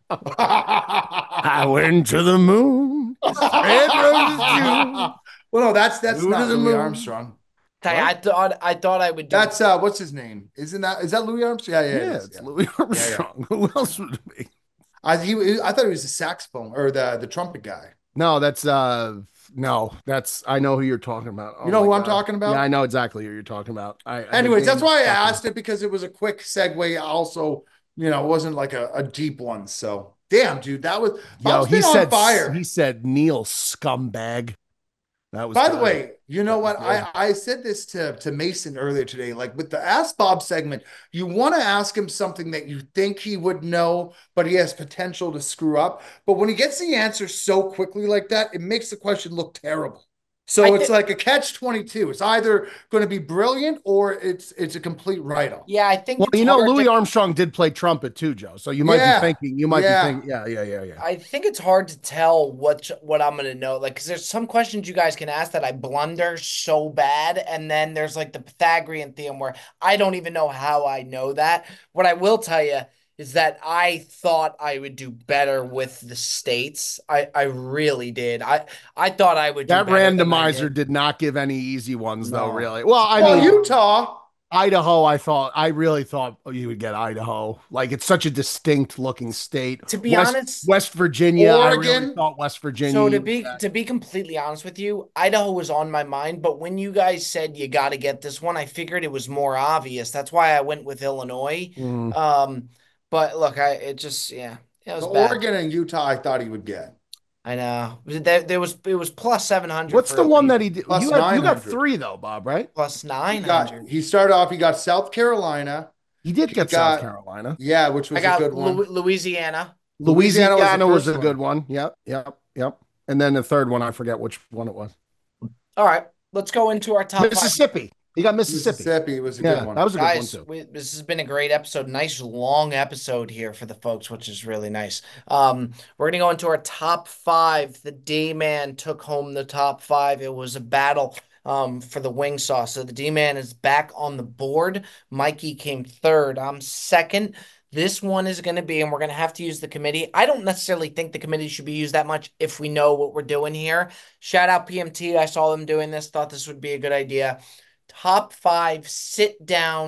I went to the moon. Red roses too. Well, no, that's that's Flew to not the Louis moon. Armstrong. Tell you, I thought I thought I would do. That's uh, what's his name? Isn't that is that Louis Armstrong? Yeah, yeah, Yeah, it is, it's yeah. Louis Armstrong. Who else would it be? I he, I thought he was the saxophone or the the trumpet guy. No, that's uh no, that's I know who you're talking about. Oh You know my who I'm God. talking about? Yeah, I know exactly who you're talking about. I, I Anyways, the that's name why I fucking- asked it because it was a quick segue. Also, you know, it wasn't like a, a deep one. So, damn, dude, that was Yo, Bob's he been said on fire. he said Neil scumbag. That was By the good. way, you know what? That was I, I said this to, to Mason earlier today. Like with the Ask Bob segment, you want to ask him something that you think he would know, but he has potential to screw up. But when he gets the answer so quickly like that, it makes the question look terrible. So I it's thi- like a catch twenty-two. It's either going to be brilliant or it's it's a complete write-off. Yeah, I think. Well, it's you know, hard Louis to- Armstrong did play trumpet too, Joe. So you might Yeah, be thinking, you might yeah. be thinking, yeah, yeah, yeah, yeah. I think it's hard to tell what what I'm gonna know. Like, because there's some questions you guys can ask that I blunder so bad, and then there's like the Pythagorean theorem where I don't even know how I know that. What I will tell you is that I thought I would do better with the states. I I really did. I I thought I would do That better than I randomizer did. did not give any easy ones, though, No. really. Well, I well, mean, Utah. Idaho, I thought, I really thought you would get Idaho. Like, it's such a distinct looking state. To be West, honest, West Virginia, I really Oregon. thought West Virginia. So to you be would to be completely honest with you, Idaho was on my mind, but when you guys said you got to get this one, I figured it was more obvious. That's why I went with Illinois. get. Mm. Um, but look, I it just yeah, it was The bad. Oregon and Utah, I thought he would get. I know there, there was it was plus seven hundred. What's the one that he did? Plus You, had, you got nine hundred. three, though, Bob, right? plus He, nine got, hundred? he started off, he got South Carolina. He did He get got- South Carolina. Yeah, which was I got a good one. Lu- Louisiana. Louisiana Louisiana, was was, the a first good one. Yep, yep, yep. And then the third one, I forget which one it was. All right, let's go into our top five. Mississippi. He got Mississippi. Mississippi was a Yeah, good one. that was a good Guys, one, too. we, this has been a great episode. Nice long episode here for the folks, which is really nice. Um, we're gonna go into our top five. The D-Man took home the top five. It was a battle um for the wing sauce. So the D-Man is back on the board. Mikey came third. I'm second. This one is going to be, and we're going to have to use the committee. I don't necessarily think the committee should be used that much if we know what we're doing here. Shout out P M T. I saw them doing this, thought this would be a good idea. Top five sit down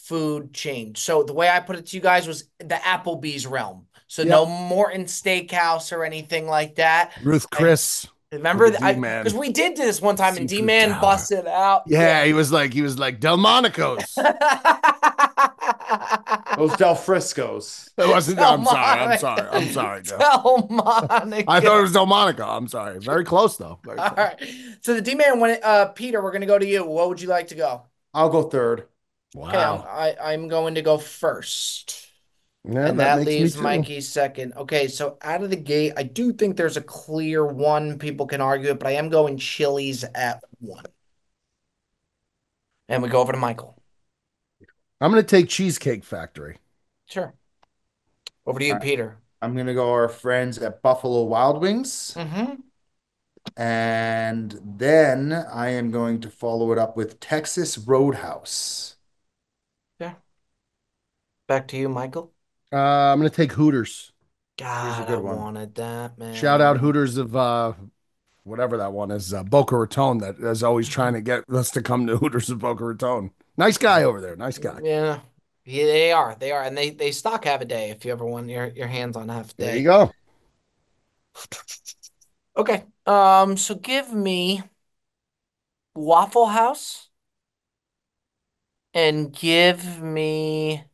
food chain. So the way I put it to you guys was the Applebee's realm. So Yep. no Morton Steakhouse or anything like that. Ruth Chris. Remember the that? D-Man. Because we did do this one time and Seafood D-Man Tower. busted out. Yeah, he was like, he was like Delmonico's. Those Del Frisco's. It wasn't. I'm sorry. I'm sorry. I'm sorry, Joe. Delmonico. I thought it was Delmonico. I'm sorry. Very close though. Very All close. right. So the D-Man went. Uh, Peter, we're gonna go to you. What would you like to go? I'll go third. Okay, I'm, Wow. I, I'm going to go first. Yeah, And that makes me leaves too. Mikey second. Okay, so out of the gate, I do think there's a clear one. People can argue it, but I am going Chili's at one. And we go over to Michael. I'm gonna take Cheesecake Factory. Sure. Over to you, All right. Peter. I'm gonna go our friends at Buffalo Wild Wings. Mm-hmm. And then I am going to follow it up with Texas Roadhouse. Yeah. Back to you, Michael. Uh, I'm gonna take Hooters. God, good I one. wanted that, man. Shout out Hooters of uh, whatever that one is, uh, Boca Raton. That is always trying to get us to come to Hooters of Boca Raton. Nice guy over there. Nice guy. Yeah. Yeah, they are. They are. And they, they stock half a day if you ever want your, your hands on half a day. There you go. Okay. Um, so give me Waffle House and give me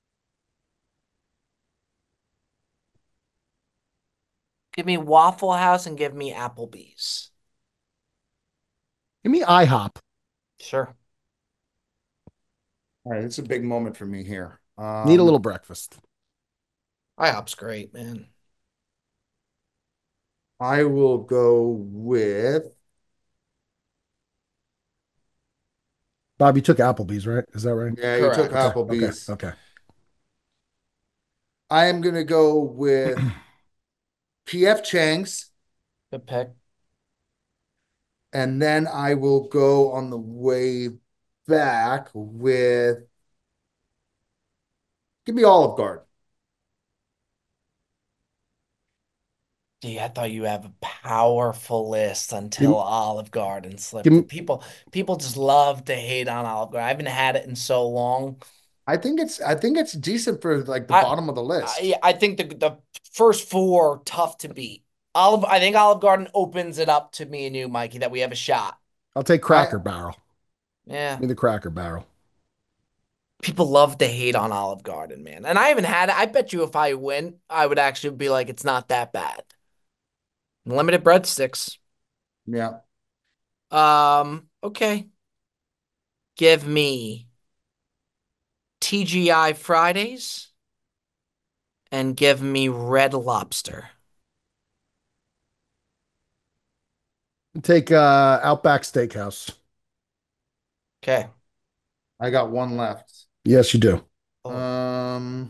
give me Waffle House and give me Applebee's. Give me IHOP. Sure. All right, it's a big moment for me here. Um, Need a little breakfast. IHOP's great, man. I will go with Bob, you took Applebee's, right? Is that right? yeah, you took Correct. Applebee's. Okay. Okay. I am gonna go with P F Chang's, Good pick. and then I will go on the way back with give me Olive Garden. Gee, I thought you have a powerful list until Give- Olive Garden slipped. give me- People people just love to hate on Olive Garden. I haven't had it in so long. I think it's I think it's decent for like the I- bottom of the list. I, I think the the first four are tough to beat. Olive, I think Olive Garden opens it up to me and you, Mikey, that we have a shot. I'll take Cracker Barrel. Yeah. Give me the Cracker Barrel. People love to hate on Olive Garden, man. And I haven't had it. I bet you if I win, I would actually be like, it's not that bad. Limited breadsticks. Yeah. Um, okay. Give me T G I Fridays and give me Red Lobster. Take uh, Outback Steakhouse. Okay. I got one left. Yes, you do. Oh. Um,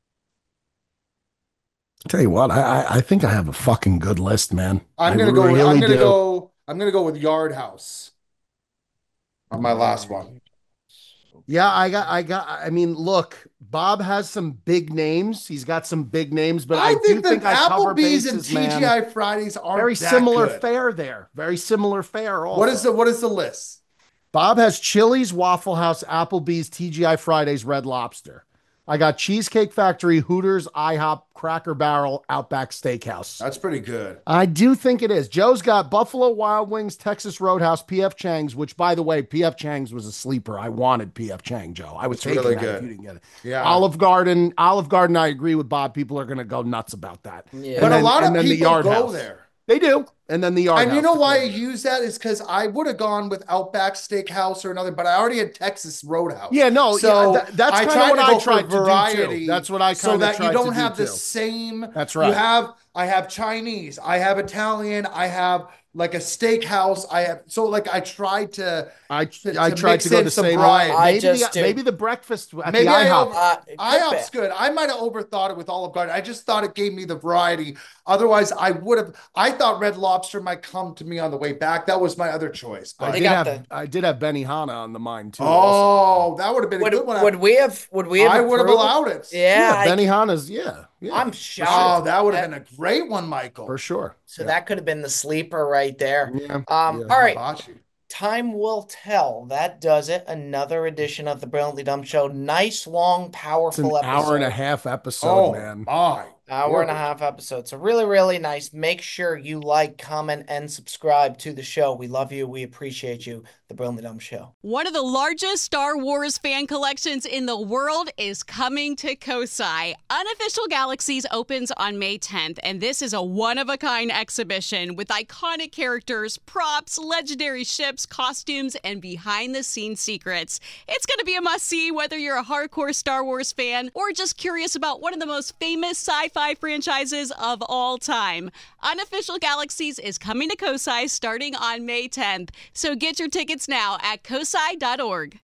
Tell you what, I, I I think I have a fucking good list, man. I'm I gonna go. With, really I'm gonna do. go. I'm gonna go with Yard House on my last one. Yeah, I got, I got. I mean, look, Bob has some big names. He's got some big names, but I, I do think think that I cover Applebee's and bases, T man. G I Fridays aren't Very that similar good. fare there. Very similar fare. Also. What is the What is the list? Bob has Chili's, Waffle House, Applebee's, T G I Fridays, Red Lobster. I got Cheesecake Factory, Hooters, IHOP, Cracker Barrel, Outback Steakhouse. That's pretty good. I do think it is. Joe's got Buffalo Wild Wings, Texas Roadhouse, P F Chang's, which, by the way, P F Chang's was a sleeper. I wanted P F Chang, Joe. I was It's taking really that good. if you didn't get it. Yeah. Olive Garden, Olive Garden, I agree with Bob. People are going to go nuts about that. Yeah. But And a then- lot and of then the people Yard go House. there. They do. And then the Yard And you House know to why I close it. use that is because I would have gone with Outback Steakhouse or another, but I already had Texas Roadhouse. Yeah, no, So yeah, that- that's I kinda tried what to I go for tried to do, too. variety. That's what I so kinda that tried you to don't do, have the too. same. That's You right. have I have Chinese, I have Italian, I have like a steakhouse. I have so like I tried to. I to I tried mix to go in the some same variety. way. I Maybe just the, do. maybe the breakfast at Maybe the I IHOP. over- Uh, it could IHOP's be. good. I might have overthought it with Olive Garden. I just thought it gave me the variety. Otherwise, I would have. I thought Red Lobster might come to me on the way back. That was my other choice. I But They did got have the- I did have Benihana on the mind too. also. oh, that would have been a Would, good one. would we have? Would we have? I would have approved? allowed it. Yeah, I- Benihana's yeah, yeah, I'm Oh, shocked. that would have been a great one, Michael. for sure. So that could have been the sleeper right there. Yeah, Um, yeah. all right. Hibachi. time will tell. That does it. Another edition of the Brilliantly Dumb Show. Nice, long, It's an powerful episode. hour and a half episode, Oh man. my. Hour and a word. half episode. So really, really nice. Make sure you like, comment, and subscribe to the show. We love you. We appreciate you. The Brilliantly Dumb Show. One of the largest Star Wars fan collections in the world is coming to Kosai. Unofficial Galaxies opens on May tenth, and this is a one-of-a-kind exhibition with iconic characters, props, legendary ships, costumes, and behind-the-scenes secrets. It's going to be a must-see whether you're a hardcore Star Wars fan or just curious about one of the most famous sci-fi franchises of all time. Unofficial Galaxies is coming to Kosai starting on May tenth, so get your tickets now at kosai dot org.